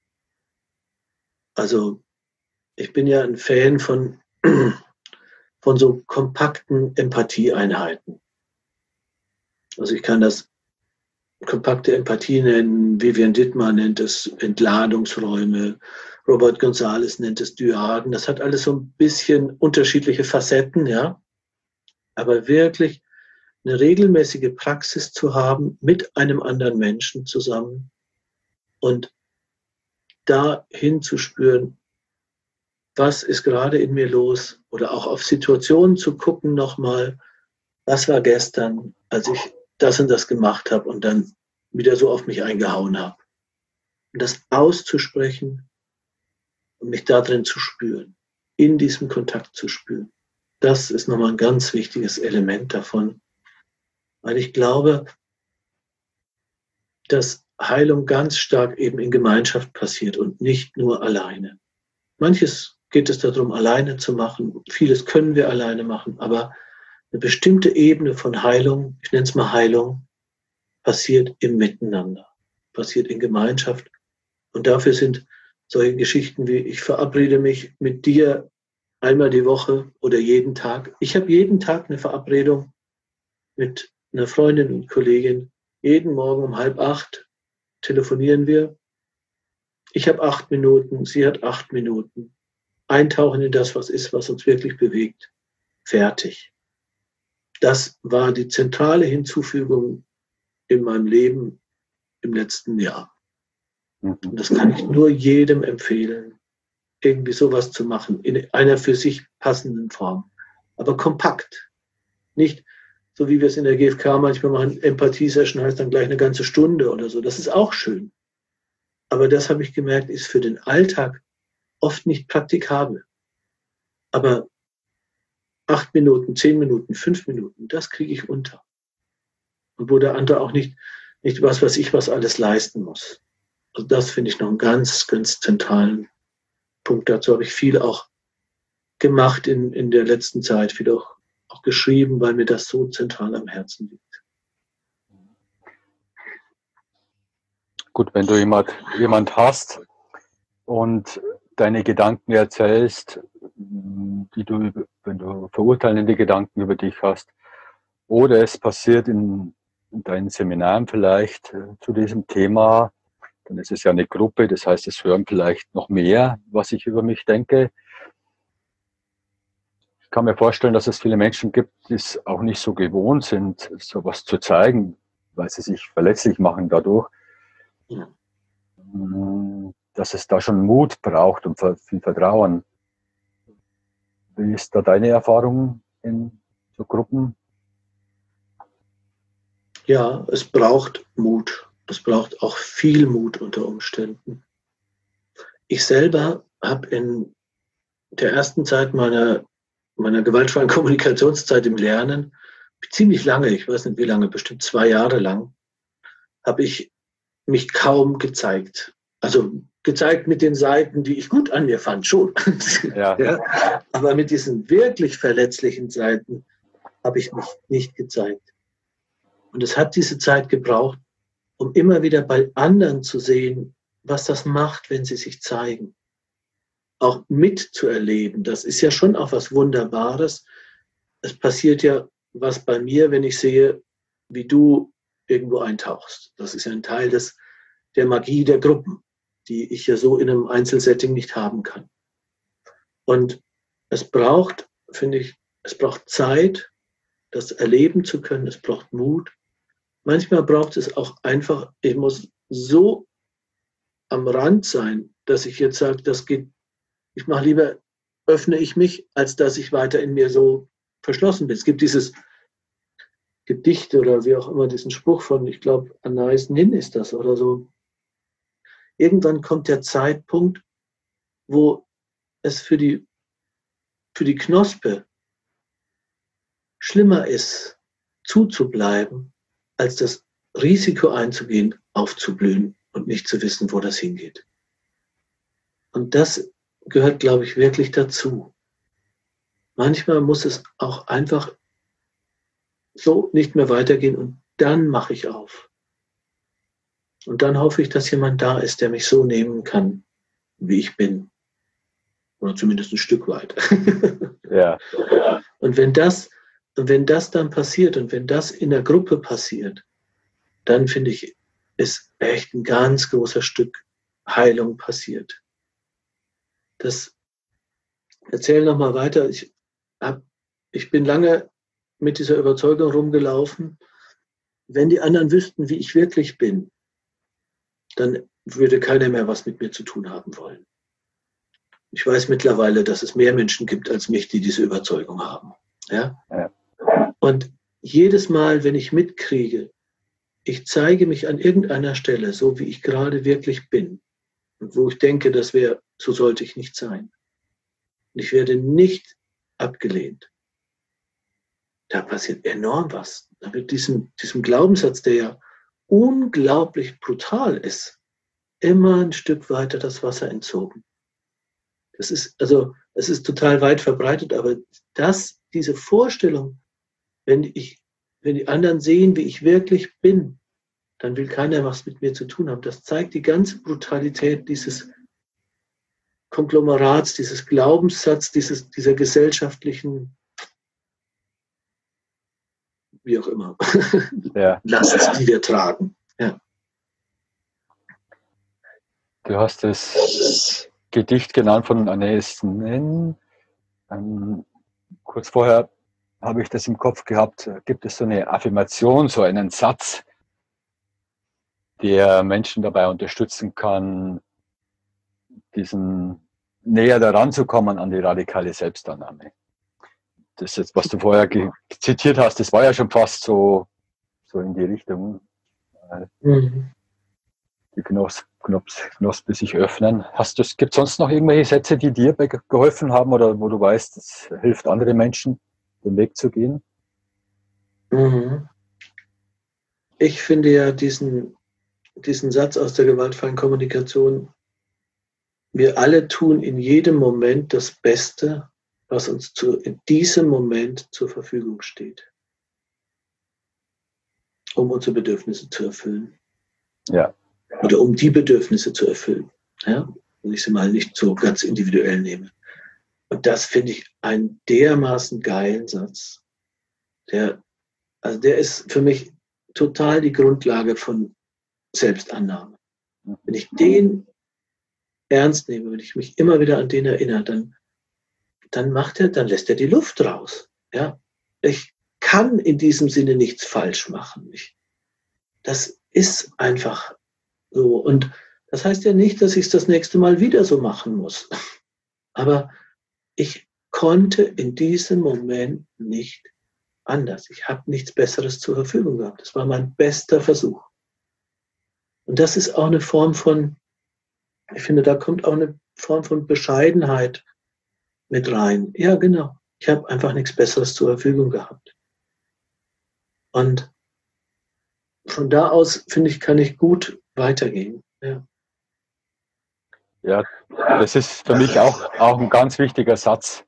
Also ich bin ja ein Fan von, von so kompakten Empathieeinheiten. Also ich kann das kompakte Empathie nennen, Vivian Dittmar nennt es Entladungsräume, Robert Gonzalez nennt es Dyaden. Das hat alles so ein bisschen unterschiedliche Facetten, ja. Aber wirklich eine regelmäßige Praxis zu haben mit einem anderen Menschen zusammen und da hinzuspüren, was ist gerade in mir los oder auch auf Situationen zu gucken nochmal, was war gestern, als ich das und das gemacht habe und dann wieder so auf mich eingehauen habe. und das auszusprechen und mich darin zu spüren, in diesem Kontakt zu spüren. Das ist nochmal ein ganz wichtiges Element davon, weil ich glaube, dass Heilung ganz stark eben in Gemeinschaft passiert und nicht nur alleine. Manches geht es darum, alleine zu machen, vieles können wir alleine machen, aber eine bestimmte Ebene von Heilung, ich nenne es mal Heilung, passiert im Miteinander, passiert in Gemeinschaft. Und dafür sind solche Geschichten wie, ich verabrede mich mit dir einmal die Woche oder jeden Tag. Ich habe jeden Tag eine Verabredung mit einer Freundin und Kollegin. Jeden Morgen um halb acht telefonieren wir. Ich habe acht Minuten, sie hat acht Minuten. Eintauchen in das, was ist, was uns wirklich bewegt. Fertig. Das war die zentrale Hinzufügung in meinem Leben im letzten Jahr. Und das kann ich nur jedem empfehlen, irgendwie sowas zu machen, in einer für sich passenden Form. Aber kompakt. Nicht so, wie wir es in der G F K manchmal machen, Empathie-Session heißt dann gleich eine ganze Stunde oder so. Das ist auch schön. Aber das habe ich gemerkt, ist für den Alltag oft nicht praktikabel. Aber acht Minuten, zehn Minuten, fünf Minuten, das kriege ich unter. Und wo der andere auch nicht, nicht was weiß ich, was alles leisten muss. Also das finde ich noch einen ganz, ganz zentralen Punkt. Dazu habe ich viel auch gemacht in, in der letzten Zeit, viel auch, auch geschrieben, weil mir das so zentral am Herzen liegt. Gut, wenn du jemand, jemand hast und deine Gedanken erzählst, die du, wenn du verurteilende Gedanken über dich hast, oder es passiert in, in deinen Seminaren vielleicht äh, zu diesem Thema, dann ist es ja eine Gruppe, das heißt, es hören vielleicht noch mehr, was ich über mich denke. Ich kann mir vorstellen, dass es viele Menschen gibt, die es auch nicht so gewohnt sind, sowas zu zeigen, weil sie sich verletzlich machen dadurch. Ja. Dass es da schon Mut braucht und viel Vertrauen. Wie ist da deine Erfahrung in so Gruppen? Ja, es braucht Mut. Es braucht auch viel Mut unter Umständen. Ich selber habe in der ersten Zeit meiner, meiner gewaltfreien Kommunikationszeit im Lernen, ziemlich lange, ich weiß nicht wie lange, bestimmt zwei Jahre lang, habe ich mich kaum gezeigt. Also gezeigt mit den Seiten, die ich gut an mir fand, schon. Ja. Ja, aber mit diesen wirklich verletzlichen Seiten habe ich mich nicht gezeigt. Und es hat diese Zeit gebraucht, um immer wieder bei anderen zu sehen, was das macht, wenn sie sich zeigen. Auch mitzuerleben, das ist ja schon auch was Wunderbares. Es passiert ja was bei mir, wenn ich sehe, wie du irgendwo eintauchst. Das ist ja ein Teil des, der Magie der Gruppen, die ich ja so in einem Einzelsetting nicht haben kann. Und es braucht, finde ich, es braucht Zeit, das erleben zu können. Es braucht Mut. Manchmal braucht es auch einfach, ich muss so am Rand sein, dass ich jetzt sage, das geht, ich mache lieber, öffne ich mich, als dass ich weiter in mir so verschlossen bin. Es gibt dieses Gedicht oder wie auch immer, diesen Spruch von, ich glaube, Anais Nin ist das oder so. Irgendwann kommt der Zeitpunkt, wo es für die, für die Knospe schlimmer ist, zuzubleiben, als das Risiko einzugehen, aufzublühen und nicht zu wissen, wo das hingeht. Und das gehört, glaube ich, wirklich dazu. Manchmal muss es auch einfach so nicht mehr weitergehen und dann mache ich auf. Und dann hoffe ich, dass jemand da ist, der mich so nehmen kann, wie ich bin. Oder zumindest ein Stück weit. Ja. Und wenn das, und wenn das dann passiert und wenn das in der Gruppe passiert, dann finde ich, ist echt ein ganz großer Stück Heilung passiert. Das erzähl noch mal weiter. Ich, hab, ich bin lange mit dieser Überzeugung rumgelaufen, wenn die anderen wüssten, wie ich wirklich bin, dann würde keiner mehr was mit mir zu tun haben wollen. Ich weiß mittlerweile, dass es mehr Menschen gibt als mich, die diese Überzeugung haben. Ja? Ja. Und jedes Mal, wenn ich mitkriege, ich zeige mich an irgendeiner Stelle, so wie ich gerade wirklich bin, und wo ich denke, das wäre, so sollte ich nicht sein. Und ich werde nicht abgelehnt. Da passiert enorm was. Da wird diesem, diesem Glaubenssatz, der ja unglaublich brutal ist, immer ein Stück weiter das Wasser entzogen. Das ist, also, es ist total weit verbreitet, aber das, diese Vorstellung, wenn ich, wenn die anderen sehen, wie ich wirklich bin, dann will keiner was mit mir zu tun haben. Das zeigt die ganze Brutalität dieses Konglomerats, dieses Glaubenssatz, dieses, dieser gesellschaftlichen, wie auch immer, Ja. Last, die wir tragen. Ja. Du hast das Gedicht genannt von Anais Nin. Ähm, kurz vorher habe ich das im Kopf gehabt. Gibt es so eine Affirmation, so einen Satz, der Menschen dabei unterstützen kann, diesen näher daran zu kommen an die radikale Selbstannahme? Das jetzt, was du vorher zitiert hast, das war ja schon fast so, so in die Richtung. Mhm. Die Knospel Knospe sich öffnen. Hast du, gibt es sonst noch irgendwelche Sätze, die dir geholfen haben oder wo du weißt, es hilft anderen Menschen, den Weg zu gehen? Mhm. Ich finde ja diesen, diesen Satz aus der gewaltfreien Kommunikation: Wir alle tun in jedem Moment das Beste, was uns zu, in diesem Moment zur Verfügung steht, um unsere Bedürfnisse zu erfüllen. Ja. Oder um die Bedürfnisse zu erfüllen. Ja? Wenn ich sie mal nicht so ganz individuell nehme. Und das finde ich einen dermaßen geilen Satz. Der, also der ist für mich total die Grundlage von Selbstannahme. Wenn ich den ernst nehme, wenn ich mich immer wieder an den erinnere, dann, dann macht er, dann lässt er die Luft raus. Ja? Ich kann in diesem Sinne nichts falsch machen. Ich, das ist einfach so. Und das heißt ja nicht, dass ich es das nächste Mal wieder so machen muss. Aber ich konnte in diesem Moment nicht anders. Ich habe nichts Besseres zur Verfügung gehabt. Das war mein bester Versuch. Und das ist auch eine Form von, ich finde, da kommt auch eine Form von Bescheidenheit mit rein. Ja, genau. Ich habe einfach nichts Besseres zur Verfügung gehabt. Und von da aus, finde ich, kann ich gut weitergehen. Ja. Ja, das ist für mich auch, auch ein ganz wichtiger Satz.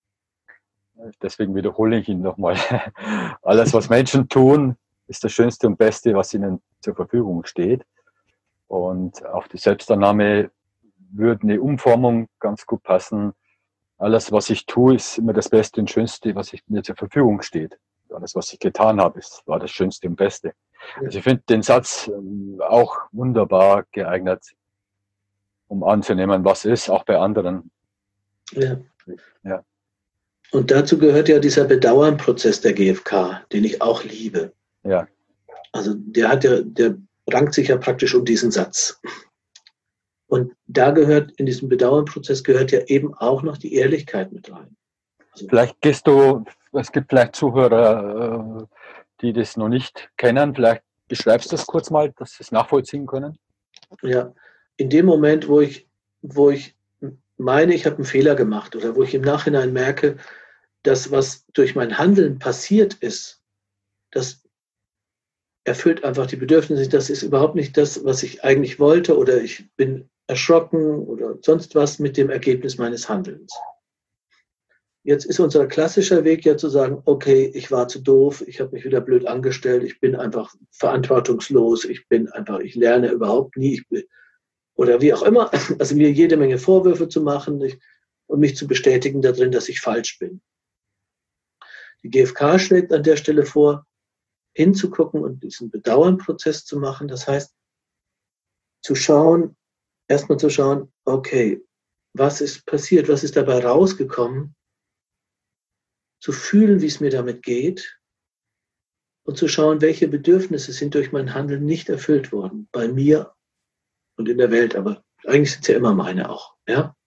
Deswegen wiederhole ich ihn nochmal. Alles, was Menschen tun, ist das Schönste und Beste, was ihnen zur Verfügung steht. Und auf die Selbstannahme würde eine Umformung ganz gut passen. Alles, was ich tue, ist immer das Beste und Schönste, was ich, mir zur Verfügung steht. Alles, was ich getan habe, ist, war das Schönste und Beste. Also ich finde den Satz auch wunderbar geeignet, um anzunehmen, was ist, auch bei anderen. Ja. Ja. Und dazu gehört ja dieser Bedauernprozess der G F K, den ich auch liebe. Ja. Also der hat ja, der rankt sich ja praktisch um diesen Satz. Und da gehört, in diesem Bedauernprozess gehört ja eben auch noch die Ehrlichkeit mit rein. Also vielleicht gehst du, es gibt vielleicht Zuhörer, die das noch nicht kennen, vielleicht beschreibst du das kurz mal, dass sie es nachvollziehen können. Ja, in dem Moment, wo ich, wo ich meine, ich habe einen Fehler gemacht oder wo ich im Nachhinein merke, dass was durch mein Handeln passiert ist, das erfüllt einfach die Bedürfnisse, das ist überhaupt nicht das, was ich eigentlich wollte, oder ich bin erschrocken oder sonst was mit dem Ergebnis meines Handelns. Jetzt ist unser klassischer Weg ja zu sagen, okay, ich war zu doof, ich habe mich wieder blöd angestellt, ich bin einfach verantwortungslos, ich bin einfach, ich lerne überhaupt nie, ich bin, oder wie auch immer, also mir jede Menge Vorwürfe zu machen ich, und mich zu bestätigen darin, dass ich falsch bin. Die G F K schlägt an der Stelle vor, hinzugucken und diesen Bedauernprozess zu machen. Das heißt, zu schauen, erstmal zu schauen, okay, was ist passiert, was ist dabei rausgekommen, zu fühlen, wie es mir damit geht und zu schauen, welche Bedürfnisse sind durch mein Handeln nicht erfüllt worden, bei mir und in der Welt, aber eigentlich sind es ja immer meine auch, ja.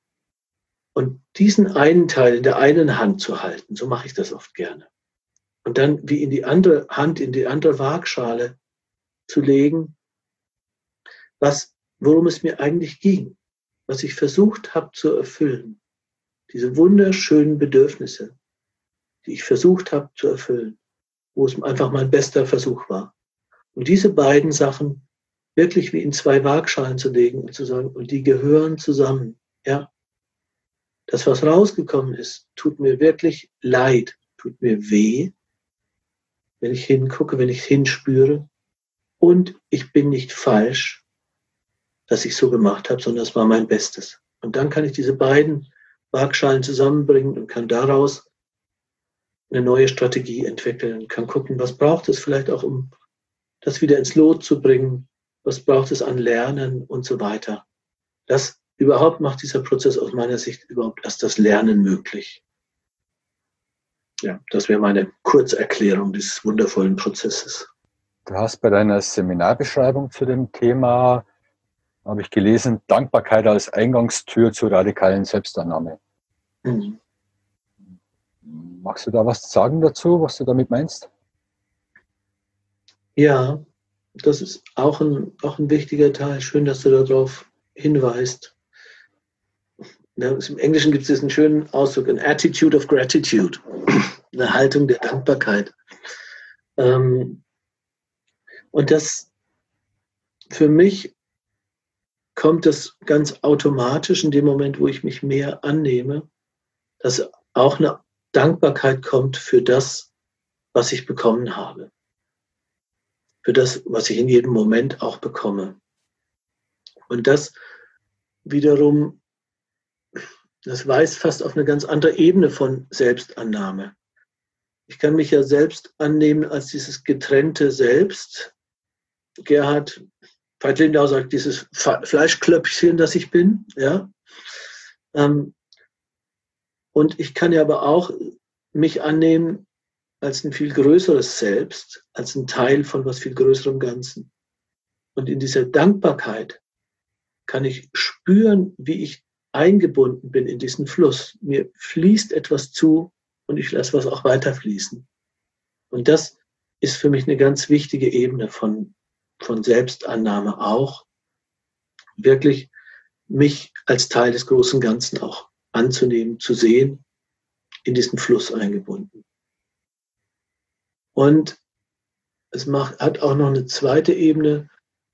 Und diesen einen Teil in der einen Hand zu halten, so mache ich das oft gerne. Und dann wie in die andere Hand, in die andere Waagschale zu legen, was worum es mir eigentlich ging, was ich versucht habe zu erfüllen. Diese wunderschönen Bedürfnisse, die ich versucht habe zu erfüllen, wo es einfach mein bester Versuch war. Und diese beiden Sachen wirklich wie in zwei Waagschalen zu legen und zu sagen, und die gehören zusammen. Ja, das, was rausgekommen ist, tut mir wirklich leid, tut mir weh, wenn ich hingucke, wenn ich hinspüre. Und ich bin nicht falsch, dass ich so gemacht habe, sondern es war mein Bestes. Und dann kann ich diese beiden Waagschalen zusammenbringen und kann daraus eine neue Strategie entwickeln, kann gucken, was braucht es vielleicht auch, um das wieder ins Lot zu bringen, was braucht es an Lernen und so weiter. Das überhaupt macht dieser Prozess aus meiner Sicht überhaupt erst das Lernen möglich. Ja, das wäre meine Kurzerklärung dieses wundervollen Prozesses. Du hast bei deiner Seminarbeschreibung zu dem Thema, habe ich gelesen, Dankbarkeit als Eingangstür zur radikalen Selbstannahme. Mhm. Magst du da was sagen dazu, was du damit meinst? Ja, das ist auch ein, auch ein wichtiger Teil. Schön, dass du darauf hinweist. Ja, im Englischen gibt es diesen schönen Ausdruck, an attitude of gratitude, eine Haltung der Dankbarkeit. Ähm, und das, für mich kommt das ganz automatisch in dem Moment, wo ich mich mehr annehme, dass auch eine Dankbarkeit kommt für das, was ich bekommen habe. Für das, was ich in jedem Moment auch bekomme. Und das wiederum, das weist fast auf eine ganz andere Ebene von Selbstannahme. Ich kann mich ja selbst annehmen als dieses getrennte Selbst. Gerhard Veit-Lindau sagt, dieses Fleischklöpfchen, das ich bin. Ja? Und ich kann ja aber auch mich annehmen als ein viel größeres Selbst, als ein Teil von was viel größerem Ganzen. Und in dieser Dankbarkeit kann ich spüren, wie ich eingebunden bin in diesen Fluss. Mir fließt etwas zu und ich lasse was auch weiterfließen. Und das ist für mich eine ganz wichtige Ebene von, von Selbstannahme auch, wirklich mich als Teil des großen Ganzen auch anzunehmen, zu sehen, in diesen Fluss eingebunden. Und es macht, hat auch noch eine zweite Ebene.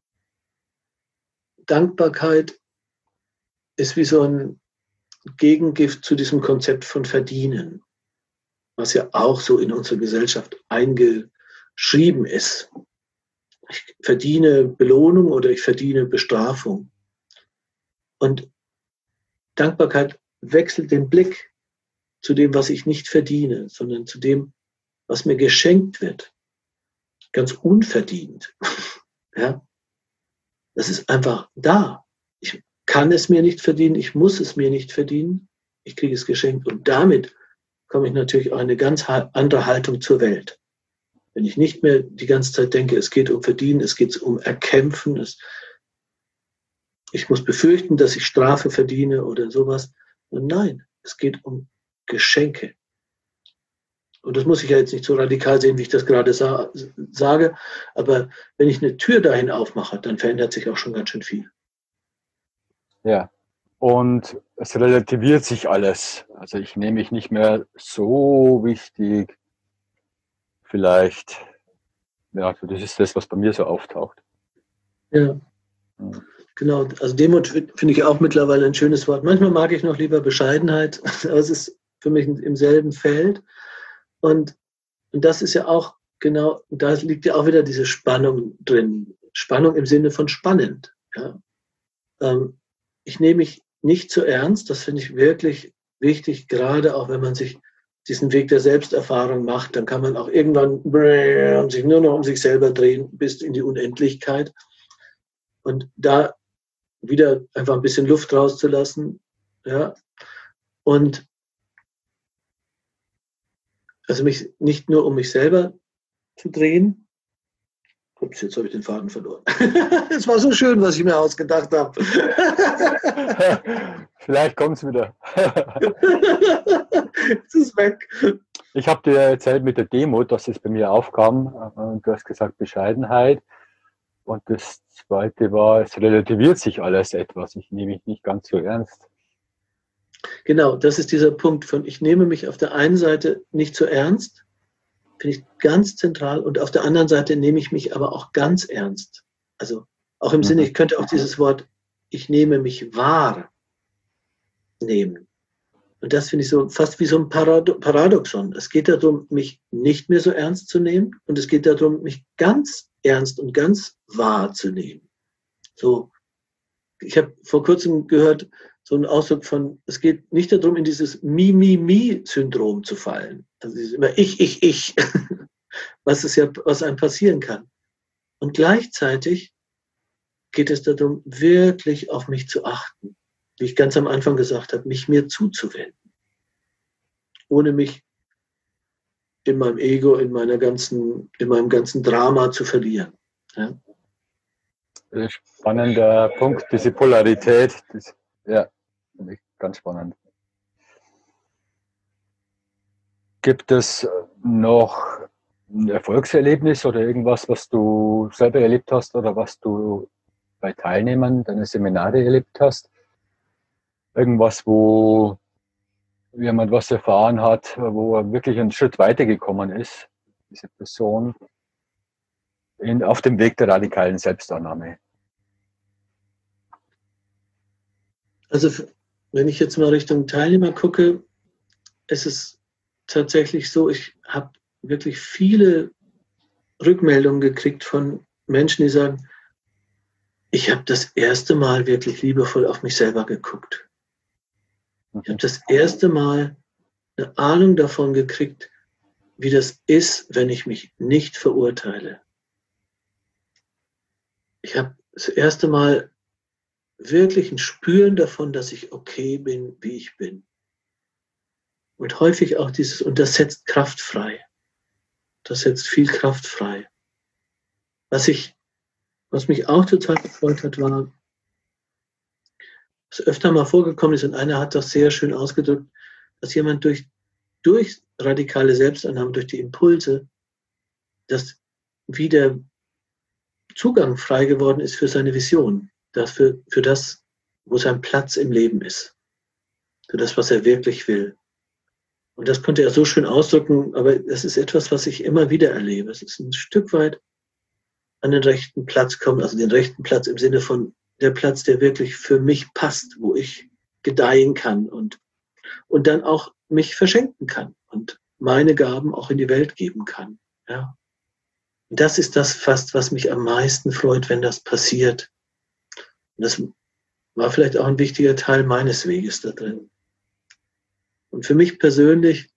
Dankbarkeit ist wie so ein Gegengift zu diesem Konzept von Verdienen, was ja auch so in unserer Gesellschaft eingeschrieben ist. Ich verdiene Belohnung oder ich verdiene Bestrafung. Und Dankbarkeit wechselt den Blick zu dem, was ich nicht verdiene, sondern zu dem, was mir geschenkt wird. Ganz unverdient. Ja? Das ist einfach da. Ich kann es mir nicht verdienen, ich muss es mir nicht verdienen, ich kriege es geschenkt. Und damit komme ich natürlich auch in eine ganz andere Haltung zur Welt. Wenn ich nicht mehr die ganze Zeit denke, es geht um Verdienen, es geht um Erkämpfen, es, ich muss befürchten, dass ich Strafe verdiene oder sowas. Und nein, es geht um Geschenke. Und das muss ich ja jetzt nicht so radikal sehen, wie ich das gerade sa- sage, aber wenn ich eine Tür dahin aufmache, dann verändert sich auch schon ganz schön viel. Ja, und es relativiert sich alles. Also ich nehme mich nicht mehr so wichtig. Vielleicht, ja, das ist das, was bei mir so auftaucht. Ja, ja. Genau. Also Demut finde ich auch mittlerweile ein schönes Wort. Manchmal mag ich noch lieber Bescheidenheit, aber es ist für mich im selben Feld. Und, und das ist ja auch genau, da liegt ja auch wieder diese Spannung drin. Spannung im Sinne von spannend. Ja. Ähm, ich nehme mich nicht zu ernst, das finde ich wirklich wichtig, gerade auch wenn man sich diesen Weg der Selbsterfahrung macht, dann kann man auch irgendwann brrr, sich nur noch um sich selber drehen bis in die Unendlichkeit. Und da wieder einfach ein bisschen Luft rauszulassen. Ja. Und also mich nicht nur um mich selber zu drehen. Ups, jetzt habe ich den Faden verloren. Es war so schön, was ich mir ausgedacht habe. Vielleicht kommt es wieder. Es ist weg. Ich habe dir erzählt mit der Demut, dass es bei mir aufkam. Du hast gesagt Bescheidenheit. Und das zweite war, es relativiert sich alles etwas. Ich nehme mich nicht ganz so ernst. Genau, das ist dieser Punkt von, ich nehme mich auf der einen Seite nicht so ernst, finde ich ganz zentral, und auf der anderen Seite nehme ich mich aber auch ganz ernst. Also auch im mhm. Sinne, ich könnte auch dieses Wort, ich nehme mich wahr, nehmen. Und das finde ich so fast wie so ein Parado- Paradoxon. Es geht darum, mich nicht mehr so ernst zu nehmen, und es geht darum, mich ganz ernst und ganz wahr zu nehmen. So, ich habe vor kurzem gehört, so einen Ausdruck von, es geht nicht darum, in dieses Mi-Mi-Mi-Syndrom zu fallen. Also dieses immer ich, ich, ich, was es ja, was einem passieren kann. Und gleichzeitig geht es darum, wirklich auf mich zu achten, wie ich ganz am Anfang gesagt habe, mich mir zuzuwenden, ohne mich in meinem Ego, in meiner ganzen, in meinem ganzen Drama zu verlieren. Ja? Spannender Punkt, diese Polarität, das, ja, finde ich ganz spannend. Gibt es noch ein Erfolgserlebnis oder irgendwas, was du selber erlebt hast oder was du bei Teilnehmern deiner Seminare erlebt hast? Irgendwas, wo jemand was erfahren hat, wo er wirklich einen Schritt weitergekommen ist, diese Person, in, auf dem Weg der radikalen Selbstannahme? Also wenn ich jetzt mal Richtung Teilnehmer gucke, ist es tatsächlich so, ich habe wirklich viele Rückmeldungen gekriegt von Menschen, die sagen, ich habe das erste Mal wirklich liebevoll auf mich selber geguckt. Ich habe das erste Mal eine Ahnung davon gekriegt, wie das ist, wenn ich mich nicht verurteile. Ich habe das erste Mal wirklich ein Spüren davon, dass ich okay bin, wie ich bin. Und häufig auch dieses, und das setzt Kraft frei. Das setzt viel Kraft frei. Was ich, was mich auch total gefreut hat, war, was öfter mal vorgekommen ist, und einer hat das sehr schön ausgedrückt, dass jemand durch, durch radikale Selbstannahme, durch die Impulse, dass wieder Zugang frei geworden ist für seine Vision, dafür, für das, wo sein Platz im Leben ist, für das, was er wirklich will. Und das konnte er so schön ausdrücken, aber das ist etwas, was ich immer wieder erlebe. Es ist ein Stück weit an den rechten Platz kommen, also den rechten Platz im Sinne von der Platz, der wirklich für mich passt, wo ich gedeihen kann und, und dann auch mich verschenken kann und meine Gaben auch in die Welt geben kann. Ja. Und das ist das fast, was mich am meisten freut, wenn das passiert. Und das war vielleicht auch ein wichtiger Teil meines Weges da drin. Und für mich persönlich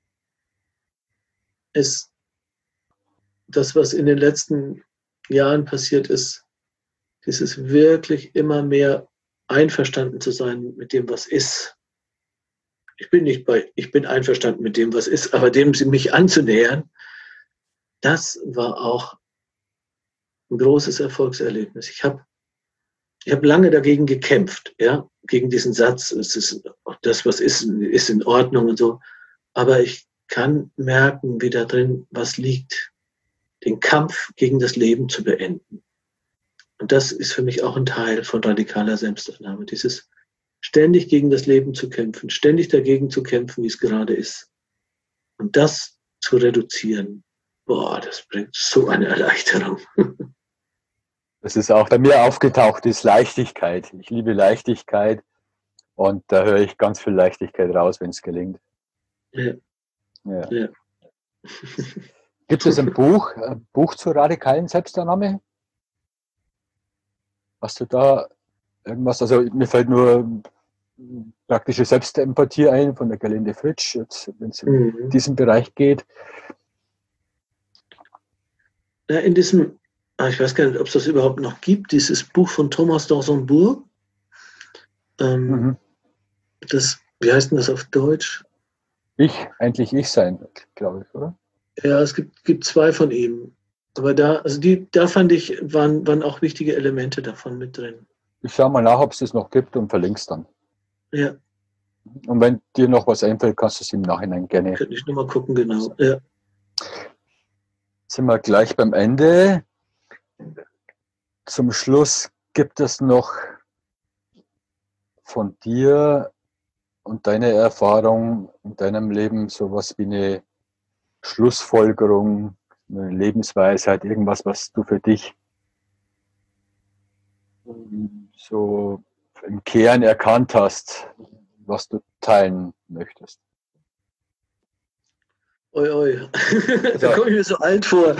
ist das, was in den letzten Jahren passiert ist, dieses wirklich immer mehr einverstanden zu sein mit dem, was ist. Ich bin nicht bei, ich bin einverstanden mit dem, was ist, aber dem mich anzunähern, das war auch ein großes Erfolgserlebnis. Ich habe ich hab lange dagegen gekämpft, ja, gegen diesen Satz, es ist das, was ist, ist in Ordnung und so. Aber ich kann merken, wie da drin was liegt, den Kampf gegen das Leben zu beenden. Und das ist für mich auch ein Teil von radikaler Selbstannahme, dieses ständig gegen das Leben zu kämpfen, ständig dagegen zu kämpfen, wie es gerade ist. Und das zu reduzieren, boah, das bringt so eine Erleichterung. Das ist auch bei mir aufgetaucht, ist Leichtigkeit. Ich liebe Leichtigkeit und da höre ich ganz viel Leichtigkeit raus, wenn es gelingt. Ja. Ja. Ja. Gibt es ein Buch, ein Buch zur radikalen Selbstannahme? Hast du da irgendwas? Also mir fällt nur praktische Selbstempathie ein von der Galinde Fritsch, wenn es in mhm. diesen Bereich geht. Ja, in diesem, ich weiß gar nicht, ob es das überhaupt noch gibt, dieses Buch von Thomas d'Ansembourg. Ähm, mhm. Das, wie heißt denn das auf Deutsch? Ich, endlich ich sein, glaube ich, oder? Ja, es gibt, gibt zwei von ihm. Aber da, also die, da fand ich, waren, waren auch wichtige Elemente davon mit drin. Ich schaue mal nach, ob es das noch gibt und verlinke es dann. Ja. Und wenn dir noch was einfällt, kannst du es im Nachhinein gerne. Könnte ich nochmal gucken, genau. Ja. Sind wir gleich beim Ende. zum Schluss, gibt es noch von dir und deiner Erfahrung in deinem Leben sowas wie eine Schlussfolgerung, eine Lebensweisheit, irgendwas, was du für dich so im Kern erkannt hast, was du teilen möchtest? Oi, oi. Da komme ich mir so alt vor.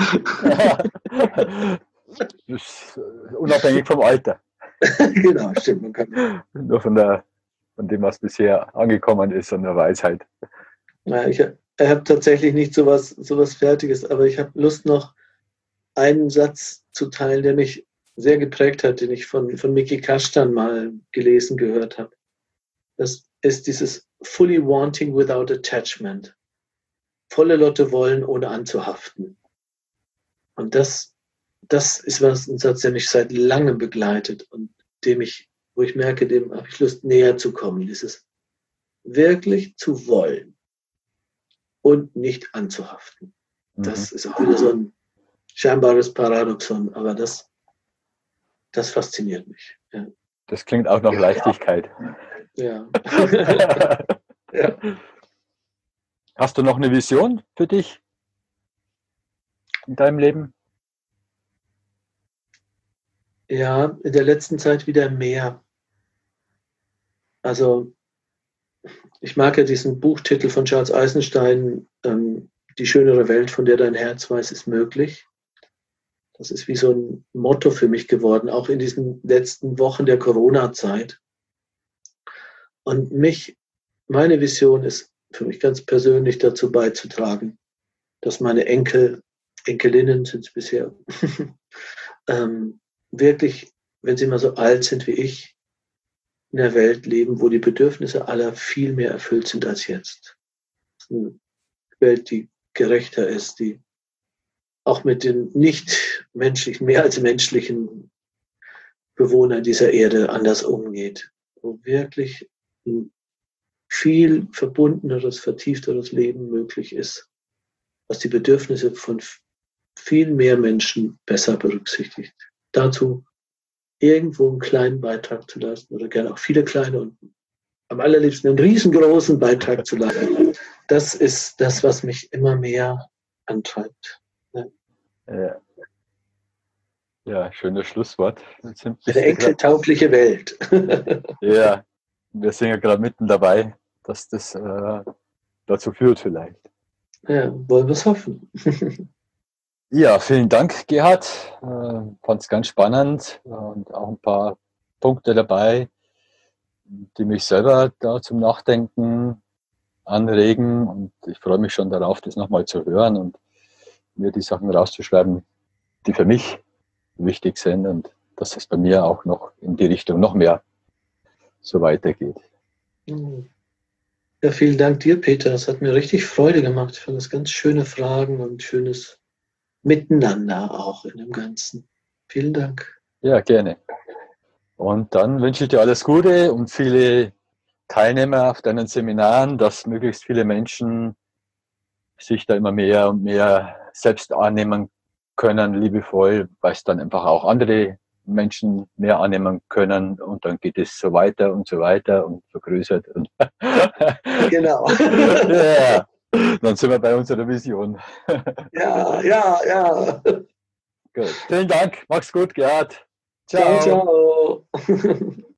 Unabhängig vom Alter. Genau, stimmt. Man kann Nur von, der, von dem, was bisher angekommen ist, und der Weisheit. Ja, ich habe tatsächlich nicht sowas, sowas Fertiges, aber ich habe Lust, noch einen Satz zu teilen, der mich sehr geprägt hat, den ich von, von Miki Kashtan mal gelesen, gehört habe. Das ist dieses Fully Wanting Without Attachment. Volle Lotte wollen, ohne anzuhaften. Und das, das ist was, ein Satz, der mich seit langem begleitet und dem ich, wo ich merke, dem habe ich Lust, näher zu kommen. Dieses wirklich zu wollen und nicht anzuhaften. Mhm. Das ist auch wieder so ein scheinbares Paradoxon, aber das, das fasziniert mich. Ja. Das klingt auch nach Leichtigkeit. Ja. Ja. Hast du noch eine Vision für dich in deinem Leben? Ja, in der letzten Zeit wieder mehr. Also, ich mag ja diesen Buchtitel von Charles Eisenstein, ähm, Die schönere Welt, von der dein Herz weiß, ist möglich. Das ist wie so ein Motto für mich geworden, auch in diesen letzten Wochen der Corona-Zeit. Und mich, meine Vision ist für mich ganz persönlich dazu beizutragen, dass meine Enkel, Enkelinnen sind es bisher, ähm, wirklich, wenn sie mal so alt sind wie ich, in einer Welt leben, wo die Bedürfnisse aller viel mehr erfüllt sind als jetzt. Eine Welt, die gerechter ist, die auch mit den nicht menschlichen, mehr als menschlichen Bewohnern dieser Erde anders umgeht. Wo wirklich ein viel verbundeneres, vertiefteres Leben möglich ist, was die Bedürfnisse von viel mehr Menschen besser berücksichtigt. Dazu irgendwo einen kleinen Beitrag zu leisten oder gerne auch viele kleine und am allerliebsten einen riesengroßen Beitrag zu leisten. Das ist das, was mich immer mehr antreibt. Ja, ja. Ja, schönes Schlusswort. Eine enkeltaugliche Welt. Ja, wir sind ja gerade mitten dabei, dass das äh, dazu führt vielleicht. Ja, wollen wir es hoffen. Ja, vielen Dank, Gerhard. Äh, fand es ganz spannend und auch ein paar Punkte dabei, die mich selber da zum Nachdenken anregen. Und ich freue mich schon darauf, das nochmal zu hören und mir die Sachen rauszuschreiben, die für mich wichtig sind und dass es bei mir auch noch in die Richtung noch mehr so weitergeht. Ja, vielen Dank dir, Peter. Es hat mir richtig Freude gemacht. Ich fand das ganz schöne Fragen und schönes Miteinander auch in dem Ganzen. Vielen Dank. Ja, gerne. Und dann wünsche ich dir alles Gute und viele Teilnehmer auf deinen Seminaren, dass möglichst viele Menschen sich da immer mehr und mehr selbst annehmen können, liebevoll, weil es dann einfach auch andere Menschen mehr annehmen können und dann geht es so weiter und so weiter und vergrößert. Und Genau. Ja, dann sind wir bei unserer Vision. Ja, ja, ja. Gut. Vielen Dank. Mach's gut, Gerhard. Ciao. Ciao, ciao.